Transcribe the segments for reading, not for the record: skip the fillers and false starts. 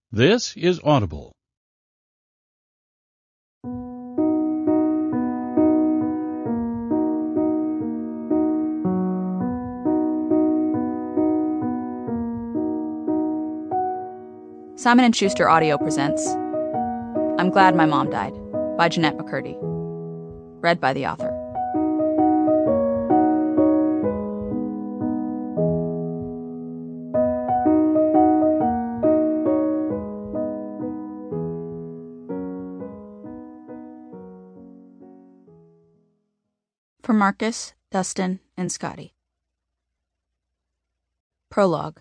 This is Audible. Simon & Schuster Audio presents I'm Glad My Mom Died by Jennette McCurdy. Read by the author. For Marcus, Dustin, and Scotty. Prologue.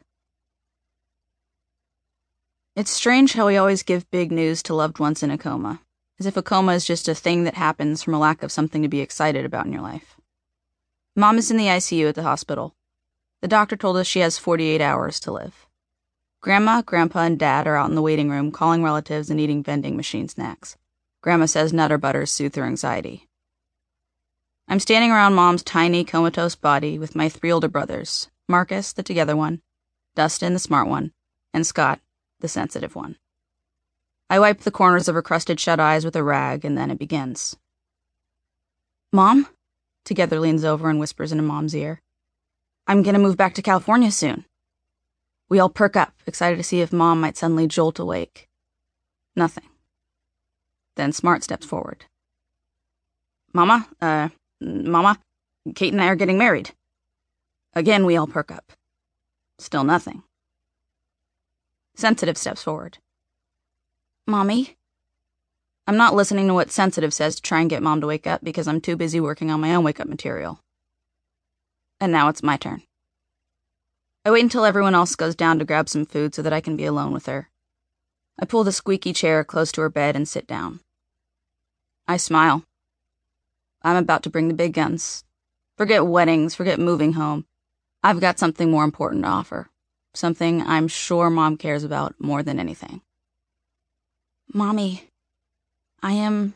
It's strange how we always give big news to loved ones in a coma, as if a coma is just a thing that happens from a lack of something to be excited about in your life. Mom is in the ICU at the hospital. The doctor told us she has 48 hours to live. Grandma, Grandpa, and Dad are out in the waiting room calling relatives and eating vending machine snacks. Grandma says Nutter Butters soothe her anxiety. I'm standing around Mom's tiny, comatose body with my 3 older brothers, Marcus, the together one, Dustin, the smart one, and Scott, the sensitive one. I wipe the corners of her crusted shut eyes with a rag, and then it begins. Mom? Together leans over and whispers into Mom's ear. I'm gonna move back to California soon. We all perk up, excited to see if Mom might suddenly jolt awake. Nothing. Then Smart steps forward. Mama, Kate and I are getting married. Again, we all perk up. Still nothing. Sensitive steps forward. Mommy? I'm not listening to what Sensitive says to try and get Mom to wake up because I'm too busy working on my own wake-up material. And now it's my turn. I wait until everyone else goes down to grab some food so that I can be alone with her. I pull the squeaky chair close to her bed and sit down. I smile. I'm about to bring the big guns. Forget weddings, forget moving home. I've got something more important to offer. Something I'm sure Mom cares about more than anything. Mommy, I am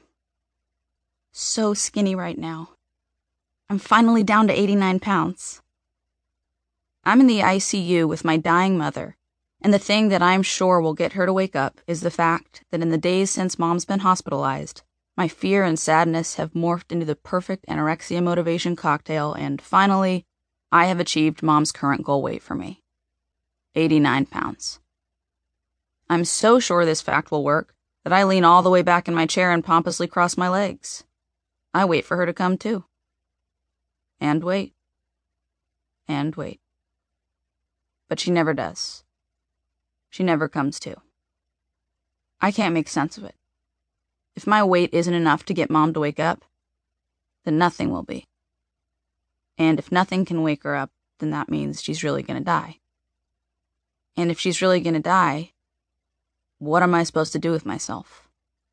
so skinny right now. I'm finally down to 89 pounds. I'm in the ICU with my dying mother, and the thing that I'm sure will get her to wake up is the fact that in the days since Mom's been hospitalized, my fear and sadness have morphed into the perfect anorexia motivation cocktail, and finally, I have achieved Mom's current goal weight for me. 89 pounds. I'm so sure this fact will work that I lean all the way back in my chair and pompously cross my legs. I wait for her to come too. And wait. And wait. But she never does. She never comes to. I can't make sense of it. If my weight isn't enough to get Mom to wake up, then nothing will be. And if nothing can wake her up, then that means she's really gonna die. And if she's really gonna die, what am I supposed to do with myself?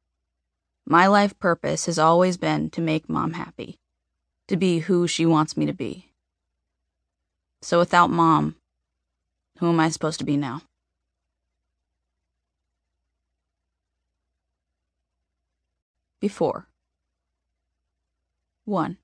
My life purpose has always been to make Mom happy, to be who she wants me to be. So without Mom, who am I supposed to be now? Before. 1.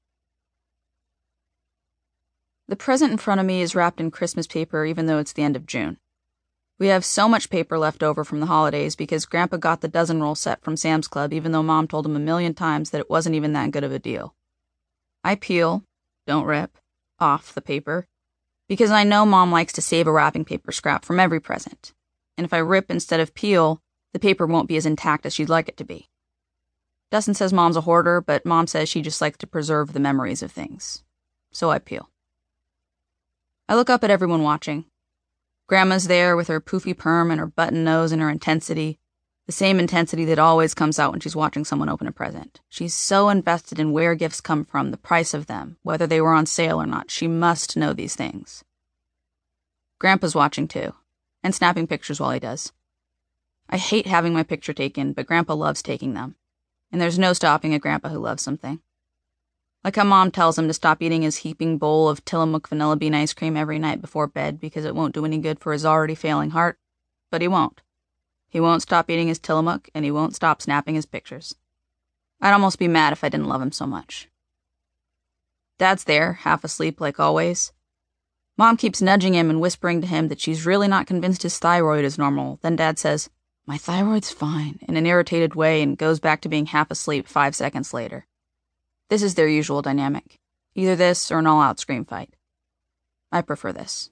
The present in front of me is wrapped in Christmas paper even though it's the end of June. We have so much paper left over from the holidays because Grandpa got the dozen roll set from Sam's Club even though Mom told him a million times that it wasn't even that good of a deal. I peel, don't rip, off the paper because I know Mom likes to save a wrapping paper scrap from every present. And if I rip instead of peel, the paper won't be as intact as she'd like it to be. Dustin says Mom's a hoarder, but Mom says she just likes to preserve the memories of things. So I peel. I look up at everyone watching. Grandma's there with her poofy perm and her button nose and her intensity, the same intensity that always comes out when she's watching someone open a present. She's so invested in where gifts come from, the price of them, whether they were on sale or not. She must know these things. Grandpa's watching too, and snapping pictures while he does. I hate having my picture taken, but Grandpa loves taking them. And there's no stopping a grandpa who loves something. Like how Mom tells him to stop eating his heaping bowl of Tillamook vanilla bean ice cream every night before bed because it won't do any good for his already failing heart. But he won't. He won't stop eating his Tillamook, and he won't stop snapping his pictures. I'd almost be mad if I didn't love him so much. Dad's there, half asleep like always. Mom keeps nudging him and whispering to him that she's really not convinced his thyroid is normal. Then Dad says, My thyroid's fine, in an irritated way, and goes back to being half asleep 5 seconds later. This is their usual dynamic. Either this or an all-out scream fight. I prefer this.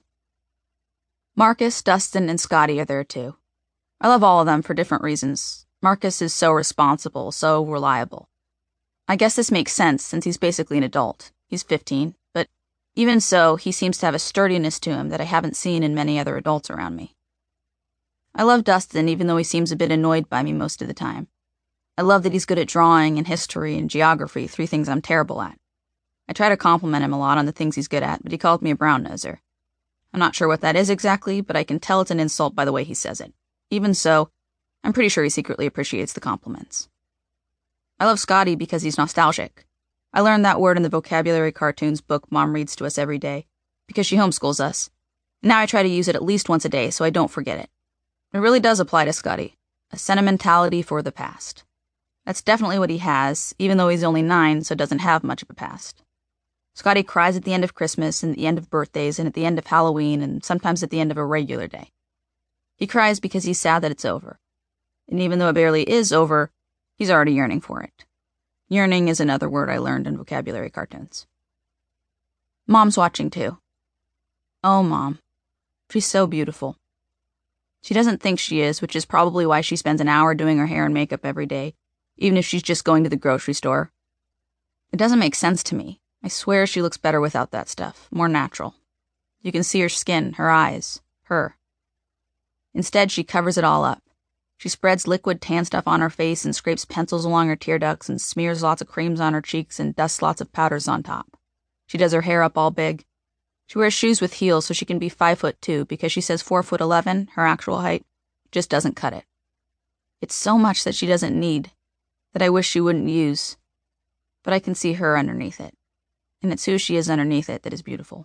Marcus, Dustin, and Scotty are there too. I love all of them for different reasons. Marcus is so responsible, so reliable. I guess this makes sense since he's basically an adult. He's 15, but even so, he seems to have a sturdiness to him that I haven't seen in many other adults around me. I love Dustin even though he seems a bit annoyed by me most of the time. I love that he's good at drawing and history and geography, 3 things I'm terrible at. I try to compliment him a lot on the things he's good at, but he called me a brown-noser. I'm not sure what that is exactly, but I can tell it's an insult by the way he says it. Even so, I'm pretty sure he secretly appreciates the compliments. I love Scotty because he's nostalgic. I learned that word in the vocabulary cartoons book Mom reads to us every day, because she homeschools us. Now I try to use it at least once a day so I don't forget it. It really does apply to Scotty. A sentimentality for the past. That's definitely what he has, even though he's only 9, so doesn't have much of a past. Scotty cries at the end of Christmas, and at the end of birthdays, and at the end of Halloween, and sometimes at the end of a regular day. He cries because he's sad that it's over. And even though it barely is over, he's already yearning for it. Yearning is another word I learned in vocabulary cartoons. Mom's watching too. Oh, Mom. She's so beautiful. She doesn't think she is, which is probably why she spends an hour doing her hair and makeup every day, even if she's just going to the grocery store. It doesn't make sense to me. I swear she looks better without that stuff, more natural. You can see her skin, her eyes, her. Instead, she covers it all up. She spreads liquid tan stuff on her face and scrapes pencils along her tear ducts and smears lots of creams on her cheeks and dusts lots of powders on top. She does her hair up all big. She wears shoes with heels so she can be 5'2" because she says 4'11", her actual height, just doesn't cut it. It's so much that she doesn't need, that I wish she wouldn't use. But I can see her underneath it. And it's who she is underneath it that is beautiful.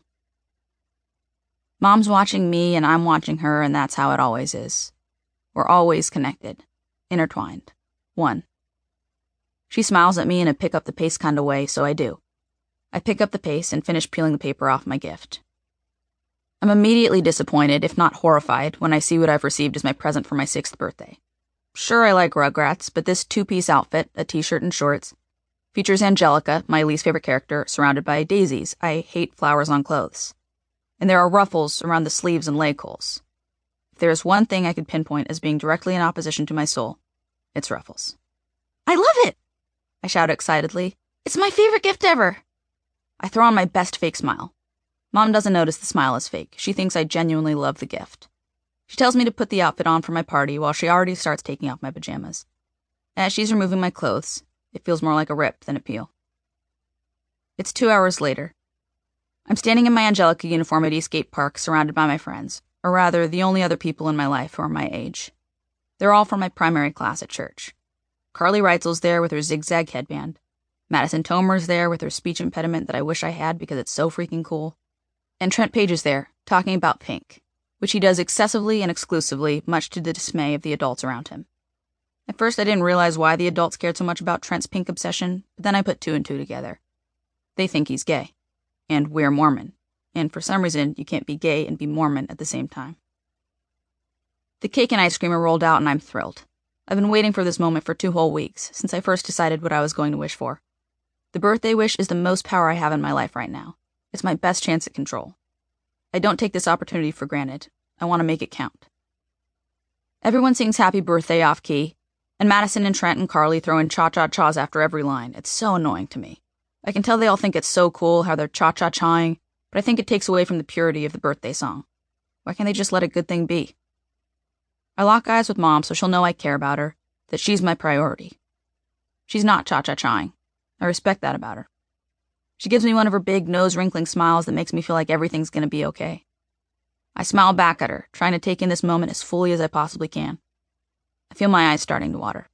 Mom's watching me and I'm watching her, and that's how it always is. We're always connected, intertwined, one. She smiles at me in a pick-up-the-pace kind of way, so I do. I pick up the pace and finish peeling the paper off my gift. I'm immediately disappointed, if not horrified, when I see what I've received as my present for my 6th birthday. Sure, I like Rugrats, but this 2-piece outfit, a t-shirt and shorts, features Angelica, my least favorite character, surrounded by daisies. I hate flowers on clothes. And there are ruffles around the sleeves and leg holes. If there is one thing I could pinpoint as being directly in opposition to my soul, it's ruffles. I love it! I shout excitedly. It's my favorite gift ever! I throw on my best fake smile. Mom doesn't notice the smile is fake. She thinks I genuinely love the gift. She tells me to put the outfit on for my party while she already starts taking off my pajamas. As she's removing my clothes, it feels more like a rip than a peel. It's 2 hours later. I'm standing in my Angelica uniform at Eastgate Park, surrounded by my friends, or rather, the only other people in my life who are my age. They're all from my primary class at church. Carly Reitzel's there with her zigzag headband. Madison Tomer's there with her speech impediment that I wish I had because it's so freaking cool. And Trent Page is there, talking about Pink, which he does excessively and exclusively, much to the dismay of the adults around him. At first, I didn't realize why the adults cared so much about Trent's Pink obsession, but then I put 2 and 2 together. They think he's gay. And we're Mormon. And for some reason, you can't be gay and be Mormon at the same time. The cake and ice cream are rolled out and I'm thrilled. I've been waiting for this moment for 2 whole weeks, since I first decided what I was going to wish for. The birthday wish is the most power I have in my life right now. It's my best chance at control. I don't take this opportunity for granted. I want to make it count. Everyone sings happy birthday off key, and Madison and Trent and Carly throw in cha-cha-chas after every line. It's so annoying to me. I can tell they all think it's so cool how they're cha-cha-chaing, but I think it takes away from the purity of the birthday song. Why can't they just let a good thing be? I lock eyes with Mom so she'll know I care about her, that she's my priority. She's not cha-cha-chaing. I respect that about her. She gives me one of her big, nose-wrinkling smiles that makes me feel like everything's going to be okay. I smile back at her, trying to take in this moment as fully as I possibly can. I feel my eyes starting to water.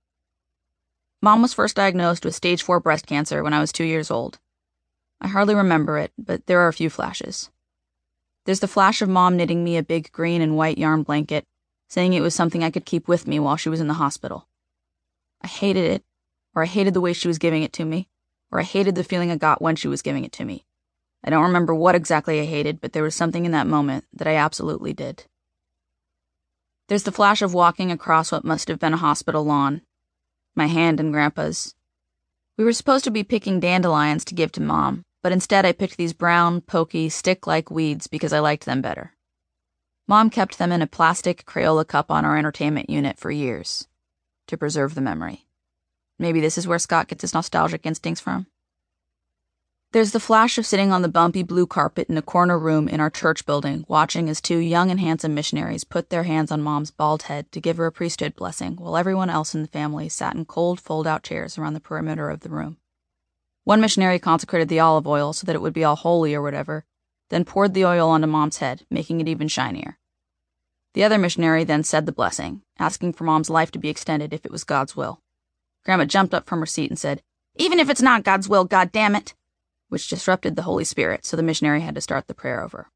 Mom was first diagnosed with stage 4 breast cancer when I was 2 years old. I hardly remember it, but there are a few flashes. There's the flash of Mom knitting me a big green and white yarn blanket, saying it was something I could keep with me while she was in the hospital. I hated it, or I hated the way she was giving it to me, or I hated the feeling I got when she was giving it to me. I don't remember what exactly I hated, but there was something in that moment that I absolutely did. There's the flash of walking across what must have been a hospital lawn. My hand in Grandpa's. We were supposed to be picking dandelions to give to Mom, but instead I picked these brown, pokey, stick-like weeds because I liked them better. Mom kept them in a plastic Crayola cup on our entertainment unit for years, to preserve the memory. Maybe this is where Scott gets his nostalgic instincts from. There's the flash of sitting on the bumpy blue carpet in a corner room in our church building, watching as two young and handsome missionaries put their hands on Mom's bald head to give her a priesthood blessing, while everyone else in the family sat in cold fold-out chairs around the perimeter of the room. One missionary consecrated the olive oil so that it would be all holy or whatever, then poured the oil onto Mom's head, making it even shinier. The other missionary then said the blessing, asking for Mom's life to be extended if it was God's will. Grandma jumped up from her seat and said, "Even if it's not God's will, God damn it!" which disrupted the Holy Spirit, so the missionary had to start the prayer over.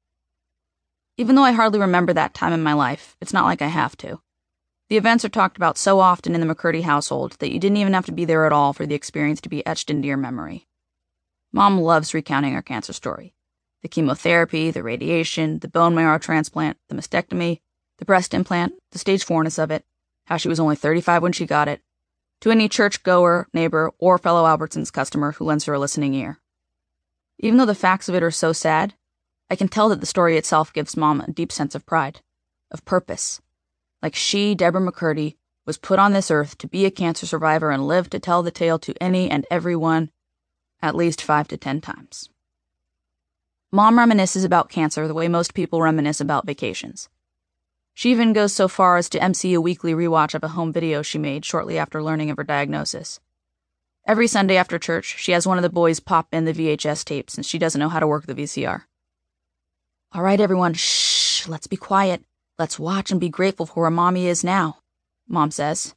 Even though I hardly remember that time in my life, it's not like I have to. The events are talked about so often in the McCurdy household that you didn't even have to be there at all for the experience to be etched into your memory. Mom loves recounting her cancer story. The chemotherapy, the radiation, the bone marrow transplant, the mastectomy, the breast implant, the stage 4-ness of it, how she was only 35 when she got it, to any church-goer, neighbor, or fellow Albertsons customer who lends her a listening ear. Even though the facts of it are so sad, I can tell that the story itself gives Mom a deep sense of pride, of purpose. Like she, Deborah McCurdy, was put on this earth to be a cancer survivor and live to tell the tale to any and everyone, at least 5 to 10 times. Mom reminisces about cancer the way most people reminisce about vacations. She even goes so far as to MC a weekly rewatch of a home video she made shortly after learning of her diagnosis. Every Sunday after church, she has one of the boys pop in the VHS tape since she doesn't know how to work the VCR. "All right, everyone, shh, let's be quiet. Let's watch and be grateful for where Mommy is now," Mom says.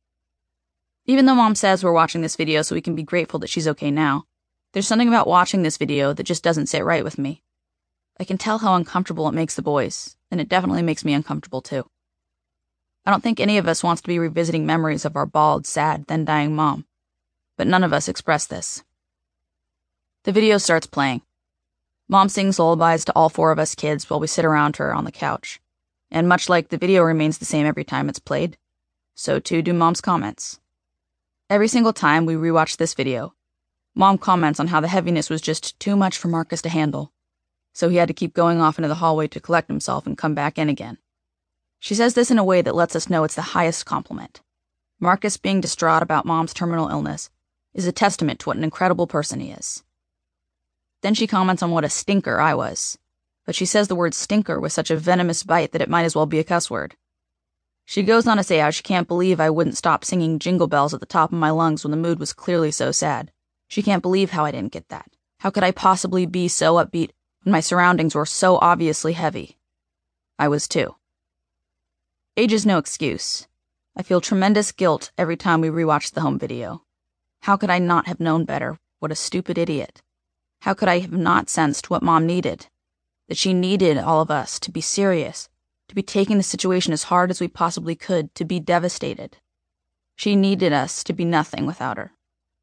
Even though Mom says we're watching this video so we can be grateful that she's okay now, there's something about watching this video that just doesn't sit right with me. I can tell how uncomfortable it makes the boys, and it definitely makes me uncomfortable too. I don't think any of us wants to be revisiting memories of our bald, sad, then dying mom, but none of us express this. The video starts playing. Mom sings lullabies to all 4 of us kids while we sit around her on the couch, and much like the video remains the same every time it's played, so too do Mom's comments. Every single time we rewatch this video, Mom comments on how the heaviness was just too much for Marcus to handle, so he had to keep going off into the hallway to collect himself and come back in again. She says this in a way that lets us know it's the highest compliment. Marcus being distraught about Mom's terminal illness is a testament to what an incredible person he is. Then she comments on what a stinker I was, but she says the word stinker with such a venomous bite that it might as well be a cuss word. She goes on to say how she can't believe I wouldn't stop singing Jingle Bells at the top of my lungs when the mood was clearly so sad. She can't believe how I didn't get that. How could I possibly be so upbeat when my surroundings were so obviously heavy? I was too. Age is no excuse. I feel tremendous guilt every time we rewatch the home video. How could I not have known better? What a stupid idiot. How could I have not sensed what Mom needed? That she needed all of us to be serious, to be taking the situation as hard as we possibly could, to be devastated. She needed us to be nothing without her.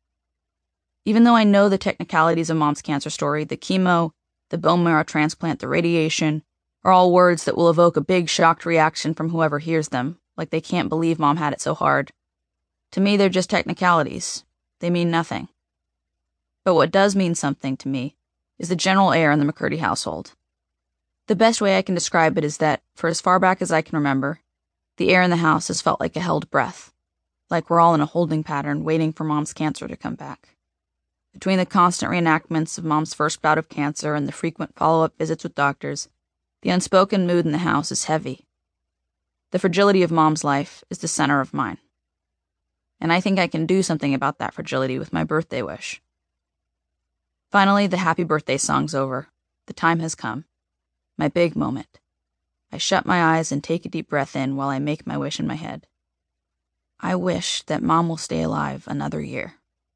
Even though I know the technicalities of Mom's cancer story, the chemo, the bone marrow transplant, the radiation, are all words that will evoke a big shocked reaction from whoever hears them, like they can't believe Mom had it so hard. To me, they're just technicalities. They mean nothing. But what does mean something to me is the general air in the McCurdy household. The best way I can describe it is that, for as far back as I can remember, the air in the house has felt like a held breath, like we're all in a holding pattern waiting for Mom's cancer to come back. Between the constant reenactments of Mom's first bout of cancer and the frequent follow-up visits with doctors, the unspoken mood in the house is heavy. The fragility of Mom's life is the center of mine. And I think I can do something about that fragility with my birthday wish. Finally, the happy birthday song's over. The time has come. My big moment. I shut my eyes and take a deep breath in while I make my wish in my head. I wish that Mom will stay alive another year.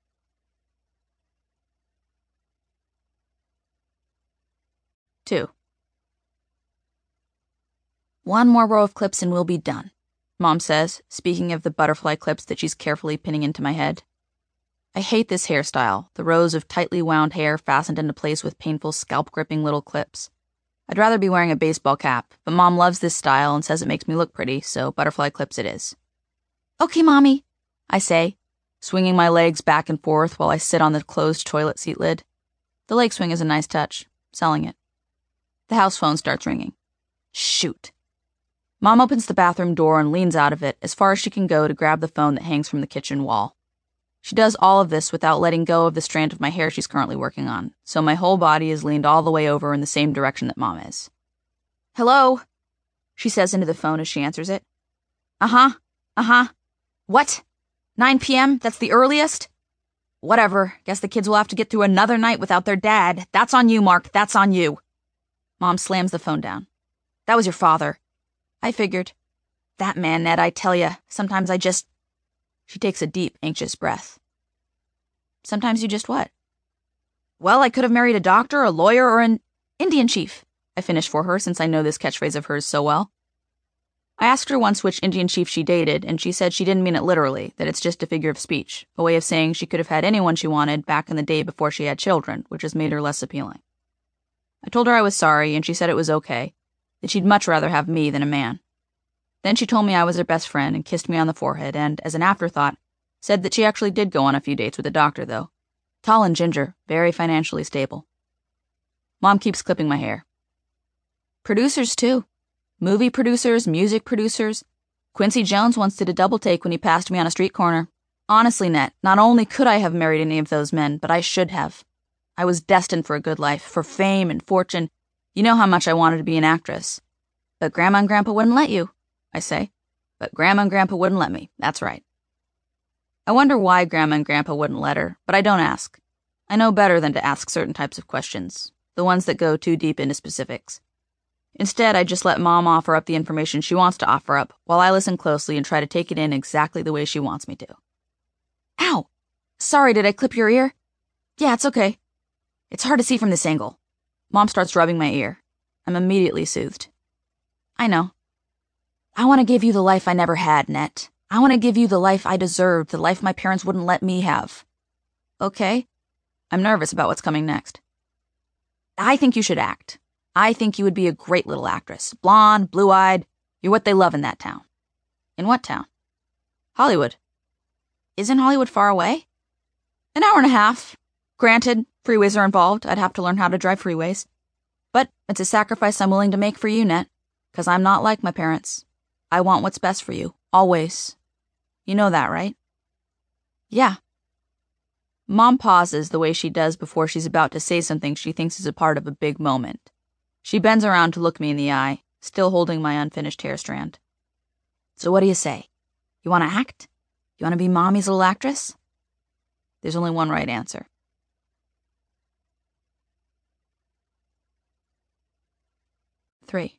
Two. One more row of clips and we'll be done, Mom says, speaking of the butterfly clips that she's carefully pinning into my head. I hate this hairstyle, the rows of tightly wound hair fastened into place with painful scalp-gripping little clips. I'd rather be wearing a baseball cap, but Mom loves this style and says it makes me look pretty, so butterfly clips it is. Okay, Mommy, I say, swinging my legs back and forth while I sit on the closed toilet seat lid. The leg swing is a nice touch. Selling it. The house phone starts ringing. Shoot. Mom opens the bathroom door and leans out of it as far as she can go to grab the phone that hangs from the kitchen wall. She does all of this without letting go of the strand of my hair she's currently working on, so my whole body is leaned all the way over in the same direction that Mom is. Hello? She says into the phone as she answers it. Uh-huh. What? 9 p.m.? That's the earliest? Whatever. Guess the kids will have to get through another night without their dad. That's on you, Mark. That's on you. Mom slams the phone down. That was your father. I figured. That man, Ned, I tell ya, sometimes I just... She takes a deep, anxious breath. Sometimes you just what? Well, I could have married a doctor, a lawyer, or an Indian chief, I finish for her since I know this catchphrase of hers so well. I asked her once which Indian chief she dated, and she said she didn't mean it literally, that it's just a figure of speech, a way of saying she could have had anyone she wanted back in the day before she had children, which has made her less appealing. I told her I was sorry, and she said it was okay, that she'd much rather have me than a man. Then she told me I was her best friend and kissed me on the forehead and, as an afterthought, said that she actually did go on a few dates with a doctor, though. Tall and ginger, very financially stable. Mom keeps clipping my hair. Producers, too. Movie producers, music producers. Quincy Jones once did a double take when he passed me on a street corner. Honestly, Net, not only could I have married any of those men, but I should have. I was destined for a good life, for fame and fortune. You know how much I wanted to be an actress. But Grandma and Grandpa wouldn't let you, I say. But Grandma and Grandpa wouldn't let me, that's right. I wonder why Grandma and Grandpa wouldn't let her, but I don't ask. I know better than to ask certain types of questions, the ones that go too deep into specifics. Instead, I just let Mom offer up the information she wants to offer up, while I listen closely and try to take it in exactly the way she wants me to. Ow! Sorry, did I clip your ear? Yeah, it's okay. It's hard to see from this angle. Mom starts rubbing my ear. I'm immediately soothed. I know. I want to give you the life I never had, Net. I want to give you the life I deserved, the life my parents wouldn't let me have. Okay? I'm nervous about what's coming next. I think you should act. I think you would be a great little actress. Blonde, blue-eyed. You're what they love in that town. In what town? Hollywood. Isn't Hollywood far away? An hour and a half. Granted, freeways are involved. I'd have to learn how to drive freeways. But it's a sacrifice I'm willing to make for you, Net. 'Cause I'm not like my parents. I want what's best for you. Always. You know that, right? Yeah. Mom pauses the way she does before she's about to say something she thinks is a part of a big moment. She bends around to look me in the eye, still holding my unfinished hair strand. So what do you say? You want to act? You want to be Mommy's little actress? There's only one right answer. 3.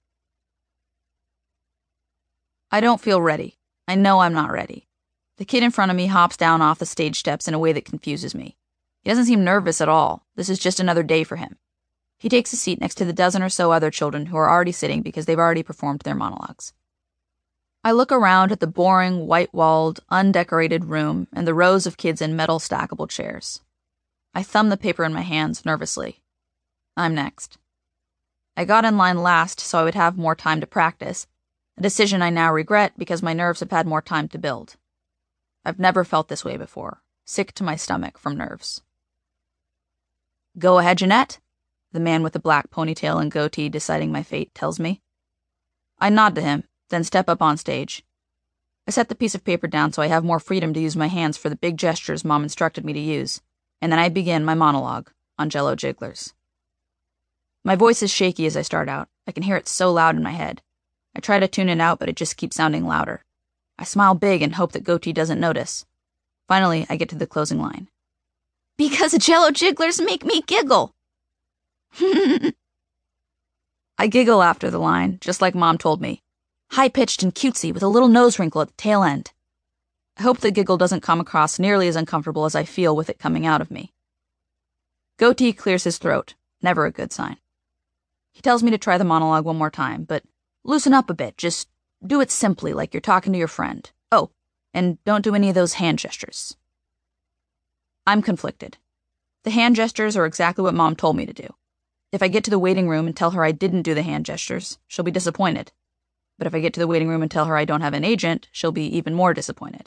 I don't feel ready. I know I'm not ready. The kid in front of me hops down off the stage steps in a way that confuses me. He doesn't seem nervous at all. This is just another day for him. He takes a seat next to the dozen or so other children who are already sitting because they've already performed their monologues. I look around at the boring, white-walled, undecorated room and the rows of kids in metal stackable chairs. I thumb the paper in my hands nervously. I'm next. I got in line last so I would have more time to practice, a decision I now regret because my nerves have had more time to build. I've never felt this way before, sick to my stomach from nerves. Go ahead, Jeanette, the man with the black ponytail and goatee deciding my fate tells me. I nod to him, then step up on stage. I set the piece of paper down so I have more freedom to use my hands for the big gestures Mom instructed me to use, and then I begin my monologue on Jell-O Jigglers. My voice is shaky as I start out. I can hear it so loud in my head. I try to tune it out, but it just keeps sounding louder. I smile big and hope that Goatee doesn't notice. Finally, I get to the closing line. Because Jell-O Jigglers make me giggle. I giggle after the line, just like Mom told me. High-pitched and cutesy with a little nose wrinkle at the tail end. I hope the giggle doesn't come across nearly as uncomfortable as I feel with it coming out of me. Goatee clears his throat, never a good sign. He tells me to try the monologue one more time, but loosen up a bit, just do it simply like you're talking to your friend. Oh, and don't do any of those hand gestures. I'm conflicted. The hand gestures are exactly what Mom told me to do. If I get to the waiting room and tell her I didn't do the hand gestures, she'll be disappointed. But if I get to the waiting room and tell her I don't have an agent, she'll be even more disappointed.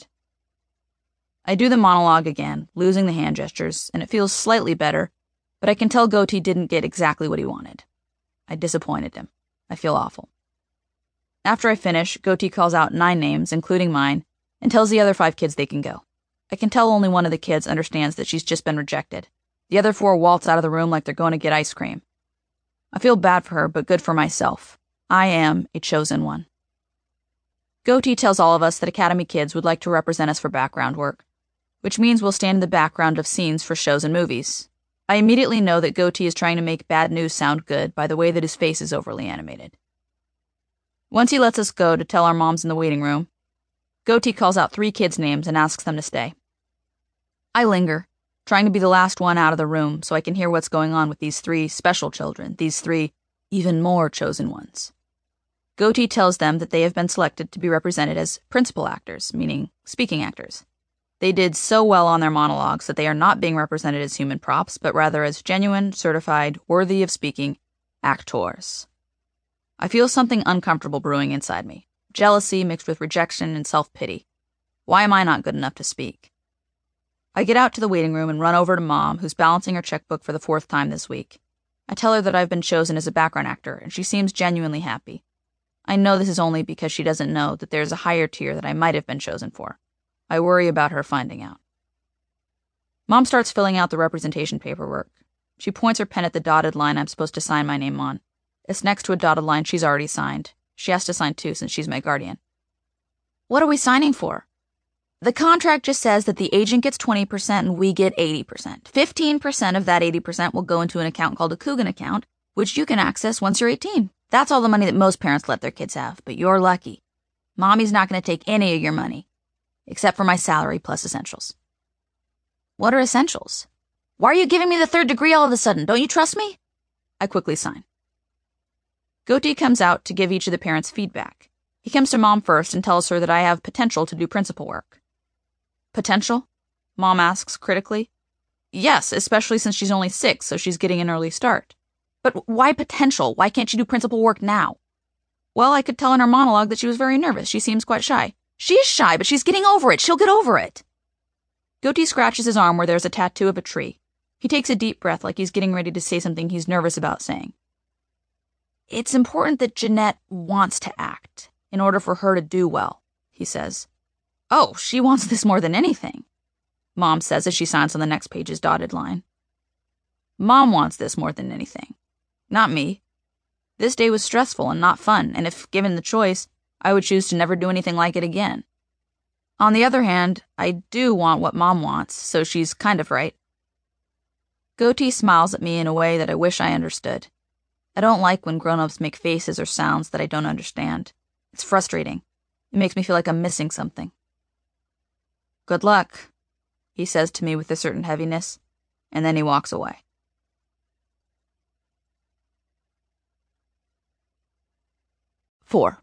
I do the monologue again, losing the hand gestures, and it feels slightly better, but I can tell Goatee didn't get exactly what he wanted. I disappointed him. I feel awful. After I finish, Goatee calls out 9 names, including mine, and tells the other 5 kids they can go. I can tell only one of the kids understands that she's just been rejected. The other 4 waltz out of the room like they're going to get ice cream. I feel bad for her, but good for myself. I am a chosen one. Goatee tells all of us that Academy kids would like to represent us for background work, which means we'll stand in the background of scenes for shows and movies. I immediately know that Goatee is trying to make bad news sound good by the way that his face is overly animated. Once he lets us go to tell our moms in the waiting room, Goatee calls out 3 kids' names and asks them to stay. I linger, trying to be the last one out of the room so I can hear what's going on with these 3 special children, these 3 even more chosen ones. Goatee tells them that they have been selected to be represented as principal actors, meaning speaking actors. They did so well on their monologues that they are not being represented as human props, but rather as genuine, certified, worthy of speaking actors. I feel something uncomfortable brewing inside me. Jealousy mixed with rejection and self-pity. Why am I not good enough to speak? I get out to the waiting room and run over to Mom, who's balancing her checkbook for the 4th time this week. I tell her that I've been chosen as a background actor, and she seems genuinely happy. I know this is only because she doesn't know that there's a higher tier that I might have been chosen for. I worry about her finding out. Mom starts filling out the representation paperwork. She points her pen at the dotted line I'm supposed to sign my name on. It's next to a dotted line she's already signed. She has to sign too since she's my guardian. What are we signing for? The contract just says that the agent gets 20% and we get 80%. 15% of that 80% will go into an account called a Coogan account, which you can access once you're 18. That's all the money that most parents let their kids have, but you're lucky. Mommy's not going to take any of your money, except for my salary plus essentials. What are essentials? Why are you giving me the 3rd degree all of a sudden? Don't you trust me? I quickly sign. Goatee comes out to give each of the parents feedback. He comes to Mom first and tells her that I have potential to do principal work. Potential? Mom asks critically. Yes, especially since she's only 6, so she's getting an early start. But why potential? Why can't she do principal work now? Well, I could tell in her monologue that she was very nervous. She seems quite shy. She is shy, but she's getting over it. She'll get over it. Goatee scratches his arm where there's a tattoo of a tree. He takes a deep breath like he's getting ready to say something he's nervous about saying. It's important that Jeanette wants to act in order for her to do well, he says. Oh, she wants this more than anything, Mom says as she signs on the next page's dotted line. Mom wants this more than anything. Not me. This day was stressful and not fun, and if given the choice, I would choose to never do anything like it again. On the other hand, I do want what Mom wants, so she's kind of right. Goatee smiles at me in a way that I wish I understood. I don't like when grown-ups make faces or sounds that I don't understand. It's frustrating. It makes me feel like I'm missing something. Good luck, he says to me with a certain heaviness, and then he walks away. 4.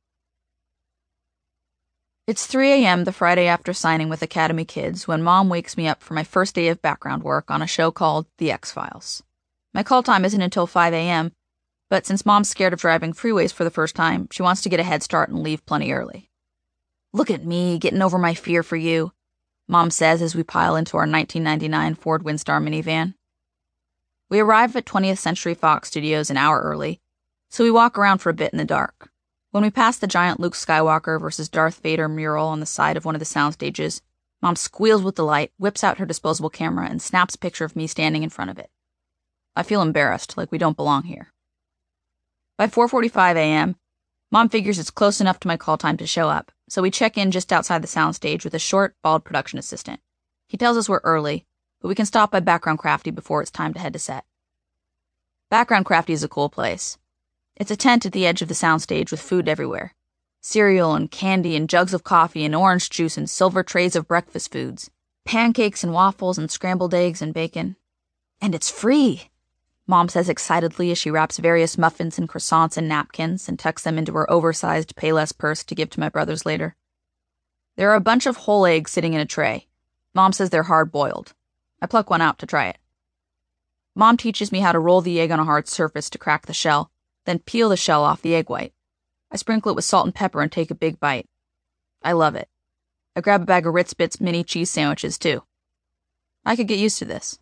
It's 3 a.m. the Friday after signing with Academy Kids when Mom wakes me up for my first day of background work on a show called The X-Files. My call time isn't until 5 a.m., but since Mom's scared of driving freeways for the first time, she wants to get a head start and leave plenty early. Look at me, getting over my fear for you, Mom says as we pile into our 1999 Ford Windstar minivan. We arrive at 20th Century Fox Studios an hour early, so we walk around for a bit in the dark. When we pass the giant Luke Skywalker versus Darth Vader mural on the side of one of the sound stages, Mom squeals with delight, whips out her disposable camera, and snaps a picture of me standing in front of it. I feel embarrassed, like we don't belong here. By 4:45 a.m., Mom figures it's close enough to my call time to show up, so we check in just outside the soundstage with a short, bald production assistant. He tells us we're early, but we can stop by Background Crafty before it's time to head to set. Background Crafty is a cool place. It's a tent at the edge of the soundstage with food everywhere. Cereal and candy and jugs of coffee and orange juice and silver trays of breakfast foods. Pancakes and waffles and scrambled eggs and bacon. And it's free, Mom says excitedly as she wraps various muffins and croissants in napkins and tucks them into her oversized Payless purse to give to my brothers later. There are a bunch of whole eggs sitting in a tray. Mom says they're hard-boiled. I pluck one out to try it. Mom teaches me how to roll the egg on a hard surface to crack the shell, then peel the shell off the egg white. I sprinkle it with salt and pepper and take a big bite. I love it. I grab a bag of Ritz Bits mini cheese sandwiches, too. I could get used to this.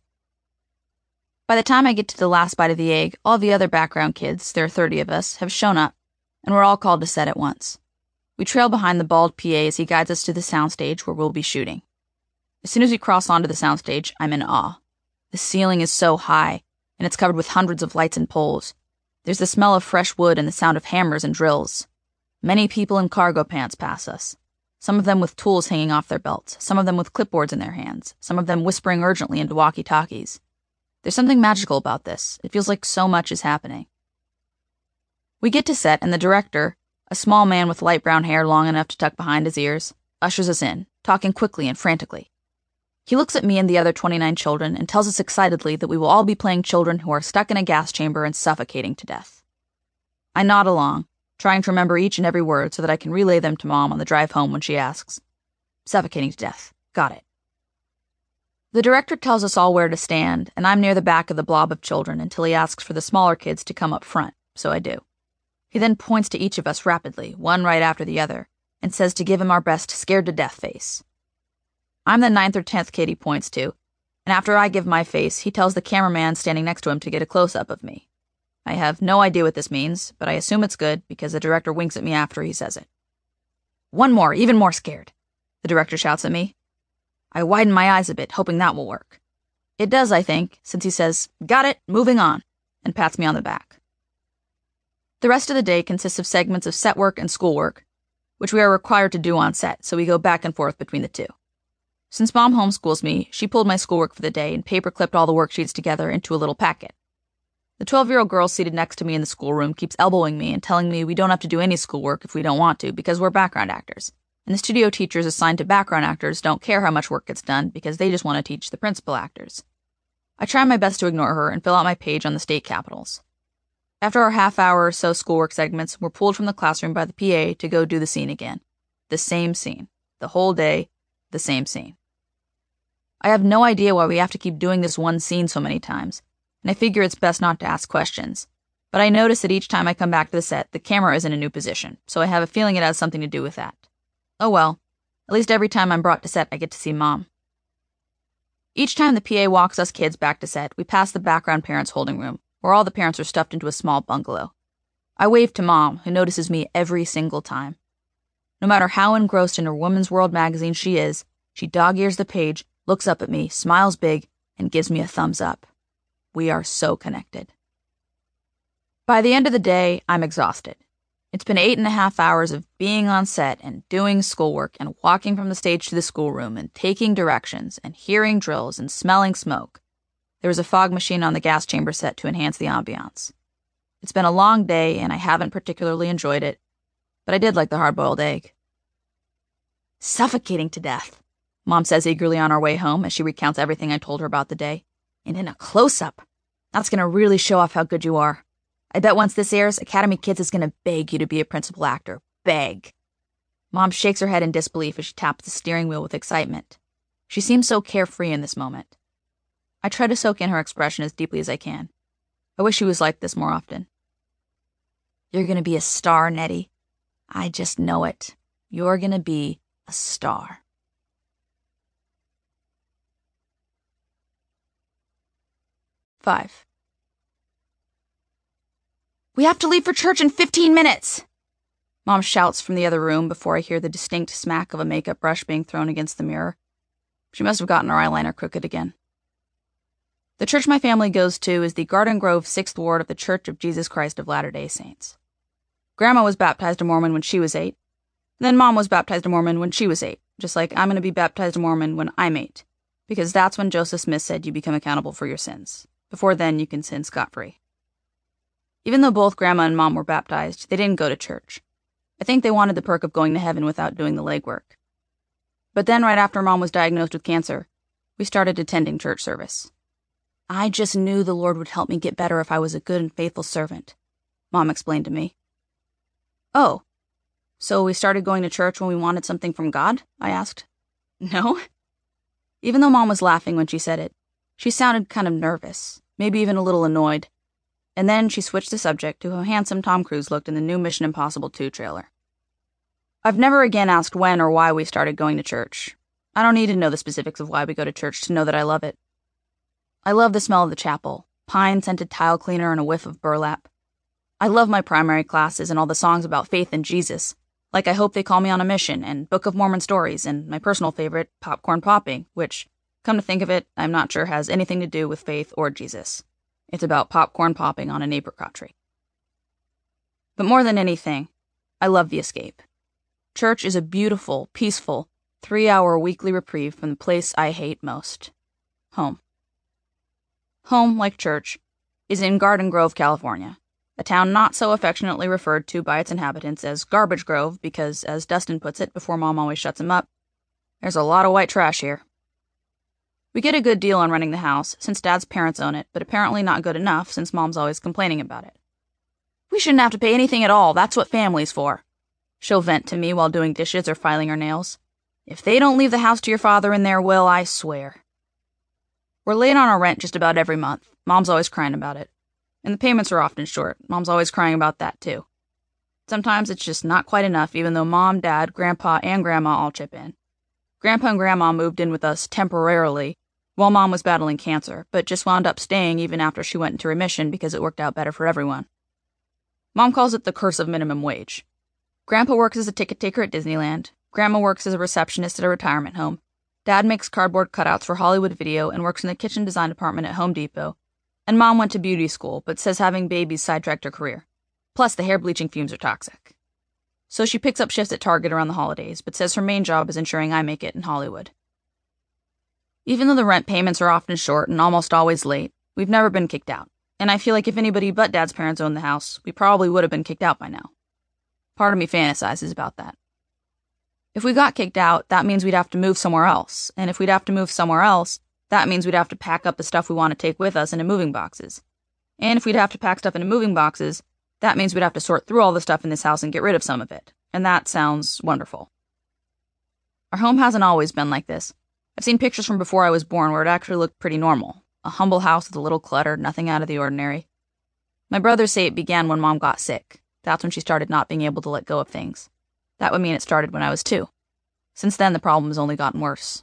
By the time I get to the last bite of the egg, all the other background kids, there are 30 of us, have shown up, and we're all called to set at once. We trail behind the bald PA as he guides us to the soundstage where we'll be shooting. As soon as we cross onto the soundstage, I'm in awe. The ceiling is so high, and it's covered with hundreds of lights and poles. There's the smell of fresh wood and the sound of hammers and drills. Many people in cargo pants pass us. Some of them with tools hanging off their belts, some of them with clipboards in their hands, some of them whispering urgently into walkie-talkies. There's something magical about this. It feels like so much is happening. We get to set, and the director, a small man with light brown hair long enough to tuck behind his ears, ushers us in, talking quickly and frantically. He looks at me and the other 29 children and tells us excitedly that we will all be playing children who are stuck in a gas chamber and suffocating to death. I nod along, trying to remember each and every word so that I can relay them to Mom on the drive home when she asks. Suffocating to death. Got it. The director tells us all where to stand, and I'm near the back of the blob of children until he asks for the smaller kids to come up front, so I do. He then points to each of us rapidly, one right after the other, and says to give him our best scared-to-death face. I'm the 9th or 10th kid he points to, and after I give my face, he tells the cameraman standing next to him to get a close-up of me. I have no idea what this means, but I assume it's good because the director winks at me after he says it. One more, even more scared, the director shouts at me. I widen my eyes a bit, hoping that will work. It does, I think, since he says, got it, moving on, and pats me on the back. The rest of the day consists of segments of set work and schoolwork, which we are required to do on set, so we go back and forth between the two. Since Mom homeschools me, she pulled my schoolwork for the day and paper-clipped all the worksheets together into a little packet. The 12-year-old girl seated next to me in the schoolroom keeps elbowing me and telling me we don't have to do any schoolwork if we don't want to because we're background actors, and the studio teachers assigned to background actors don't care how much work gets done because they just want to teach the principal actors. I try my best to ignore her and fill out my page on the state capitals. After our half-hour or so schoolwork segments, we're pulled from the classroom by the PA to go do the scene again. The same scene. The whole day, the same scene. I have no idea why we have to keep doing this one scene so many times, and I figure it's best not to ask questions. But I notice that each time I come back to the set, the camera is in a new position, so I have a feeling it has something to do with that. Oh well, at least every time I'm brought to set, I get to see Mom. Each time the PA walks us kids back to set, we pass the background parents' holding room, where all the parents are stuffed into a small bungalow. I wave to Mom, who notices me every single time. No matter how engrossed in her Woman's World magazine she is, she dog-ears the page, looks up at me, smiles big, and gives me a thumbs up. We are so connected. By the end of the day, I'm exhausted. It's been 8.5 hours of being on set and doing schoolwork and walking from the stage to the schoolroom and taking directions and hearing drills and smelling smoke. There was a fog machine on the gas chamber set to enhance the ambiance. It's been a long day and I haven't particularly enjoyed it, but I did like the hard-boiled egg. Suffocating to death, Mom says eagerly on our way home as she recounts everything I told her about the day. And in a close-up. That's going to really show off how good you are. I bet once this airs, Academy Kids is going to beg you to be a principal actor. Beg. Mom shakes her head in disbelief as she taps the steering wheel with excitement. She seems so carefree in this moment. I try to soak in her expression as deeply as I can. I wish she was like this more often. You're going to be a star, Nettie. I just know it. You're going to be a star. Five. We have to leave for church in 15 minutes! Mom shouts from the other room before I hear the distinct smack of a makeup brush being thrown against the mirror. She must have gotten her eyeliner crooked again. The church my family goes to is the Garden Grove 6th Ward of the Church of Jesus Christ of Latter-day Saints. Grandma was baptized a Mormon when she was 8. Then Mom was baptized a Mormon when she was 8, just like I'm going to be baptized a Mormon when I'm 8, because that's when Joseph Smith said you become accountable for your sins. Before then, you can sin scot-free. Even though both Grandma and Mom were baptized, they didn't go to church. I think they wanted the perk of going to heaven without doing the legwork. But then, right after Mom was diagnosed with cancer, we started attending church service. I just knew the Lord would help me get better if I was a good and faithful servant, Mom explained to me. Oh, so we started going to church when we wanted something from God? I asked. No? Even though Mom was laughing when she said it, she sounded kind of nervous, maybe even a little annoyed. And then she switched the subject to how handsome Tom Cruise looked in the new Mission Impossible 2 trailer. I've never again asked when or why we started going to church. I don't need to know the specifics of why we go to church to know that I love it. I love the smell of the chapel, pine-scented tile cleaner and a whiff of burlap. I love my primary classes and all the songs about faith and Jesus, like I Hope They Call Me on a Mission and Book of Mormon Stories and my personal favorite, Popcorn Popping, which, come to think of it, I'm not sure has anything to do with faith or Jesus. It's about popcorn popping on an apricot tree. But more than anything, I love the escape. Church is a beautiful, peaceful, 3-hour weekly reprieve from the place I hate most. Home. Home, like church, is in Garden Grove, California, a town not so affectionately referred to by its inhabitants as Garbage Grove because, as Dustin puts it before Mom always shuts him up, there's a lot of white trash here. We get a good deal on renting the house, since Dad's parents own it, but apparently not good enough, since Mom's always complaining about it. We shouldn't have to pay anything at all, that's what family's for. She'll vent to me while doing dishes or filing her nails. If they don't leave the house to your father in their will, I swear. We're late on our rent just about every month. Mom's always crying about it. And the payments are often short. Mom's always crying about that, too. Sometimes it's just not quite enough, even though Mom, Dad, Grandpa, and Grandma all chip in. Grandpa and Grandma moved in with us temporarily while Mom was battling cancer, but just wound up staying even after she went into remission because it worked out better for everyone. Mom calls it the curse of minimum wage. Grandpa works as a ticket taker at Disneyland. Grandma works as a receptionist at a retirement home. Dad makes cardboard cutouts for Hollywood Video and works in the kitchen design department at Home Depot. And Mom went to beauty school, but says having babies sidetracked her career. Plus, the hair bleaching fumes are toxic. So she picks up shifts at Target around the holidays, but says her main job is ensuring I make it in Hollywood. Even though the rent payments are often short and almost always late, we've never been kicked out. And I feel like if anybody but Dad's parents owned the house, we probably would have been kicked out by now. Part of me fantasizes about that. If we got kicked out, that means we'd have to move somewhere else. And if we'd have to move somewhere else, that means we'd have to pack up the stuff we want to take with us into moving boxes. And if we'd have to pack stuff into moving boxes, that means we'd have to sort through all the stuff in this house and get rid of some of it. And that sounds wonderful. Our home hasn't always been like this. I've seen pictures from before I was born where it actually looked pretty normal. A humble house with a little clutter, nothing out of the ordinary. My brothers say it began when Mom got sick. That's when she started not being able to let go of things. That would mean it started when I was 2. Since then, the problem has only gotten worse.